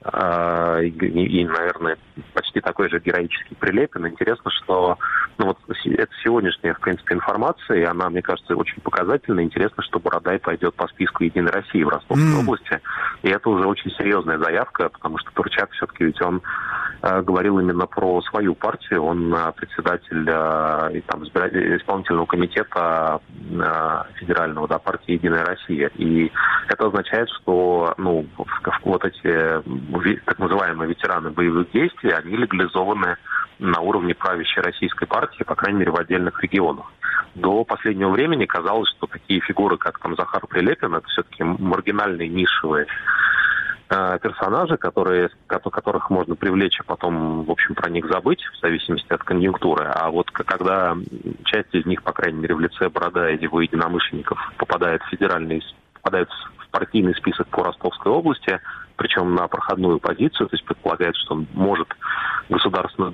и, наверное, почти такой же героический Прилепин. Интересно, что это сегодняшняя, в принципе, информация, и она, мне кажется, очень показательная. Интересно, что Бородай пойдет по списку «Единой России» в Ростовской области. И это уже очень серьезная заявка, потому что Турчак все-таки ведь он говорил именно про свою партию. Он председатель исполнительного комитета федерального, партии «Единая Россия». И это означает, что вот эти так называемые ветераны боевых действий, они легализованы на уровне правящей российской партии, по крайней мере, в отдельных регионах. До последнего времени казалось, что такие фигуры, как Захар Прилепин, это все-таки маргинальные, нишевые персонажи, которых можно привлечь, а потом, в общем, про них забыть, в зависимости от конъюнктуры. А вот когда часть из них, по крайней мере, в лице Бородая и его единомышленников попадает в партийный список по Ростовской области, причем на проходную позицию, то есть предполагает, что он может в Государственной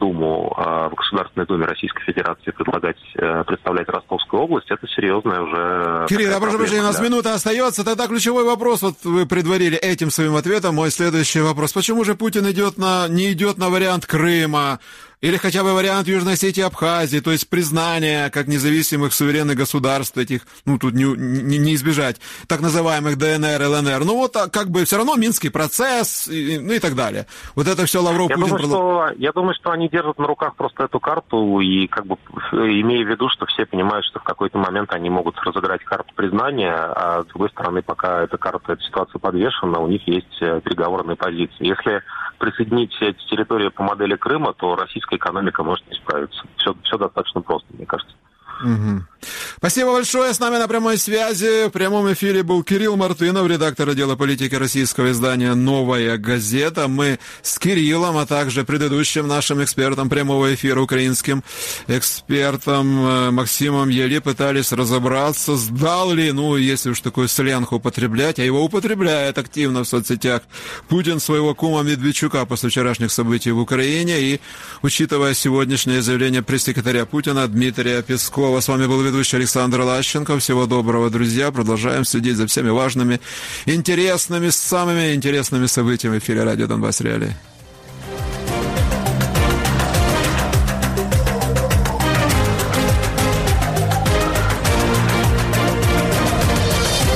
Думе Российской Федерации представлять Ростовскую область, это серьезная уже... Кирилл, я прошу прощения, у нас минута остается, тогда ключевой вопрос, вот вы предварили этим своим ответом мой следующий вопрос. Почему же Путин не идет на вариант Крыма, Или хотя бы вариант Южной Осетии и Абхазии, то есть признание как независимых суверенных государств этих, ну, тут не избежать, так называемых ДНР, ЛНР. Ну, вот как бы все равно Минский процесс, ну и так далее. Вот это все Лавров, Путин... Я думаю, что они держат на руках просто эту карту, и как бы имея в виду, что все понимают, что в какой-то момент они могут разыграть карту признания, а с другой стороны, пока эта ситуация подвешена, у них есть переговорные позиции. Если присоединить все эти территории по модели Крыма, то российская экономика может не справиться. Все достаточно просто, мне кажется. Угу. Спасибо большое. С нами на прямой связи в прямом эфире был Кирилл Мартынов, редактор отдела политики российского издания «Новая газета». Мы с Кириллом, а также предыдущим нашим экспертом прямого эфира, украинским экспертом Максимом Ели, пытались разобраться, сдал ли, ну, если уж такой сленг употреблять, а его употребляет активно в соцсетях, Путин своего кума Медведчука после вчерашних событий в Украине. И, учитывая сегодняшнее заявление пресс-секретаря Путина Дмитрия Пескова, с вами был ведущий Александр Лащенко. Всего доброго, друзья. Продолжаем следить за всеми важными, интересными, самыми интересными событиями в эфире радио «Донбасс Реалии».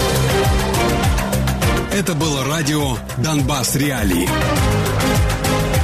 Это было радио «Донбасс Реалии».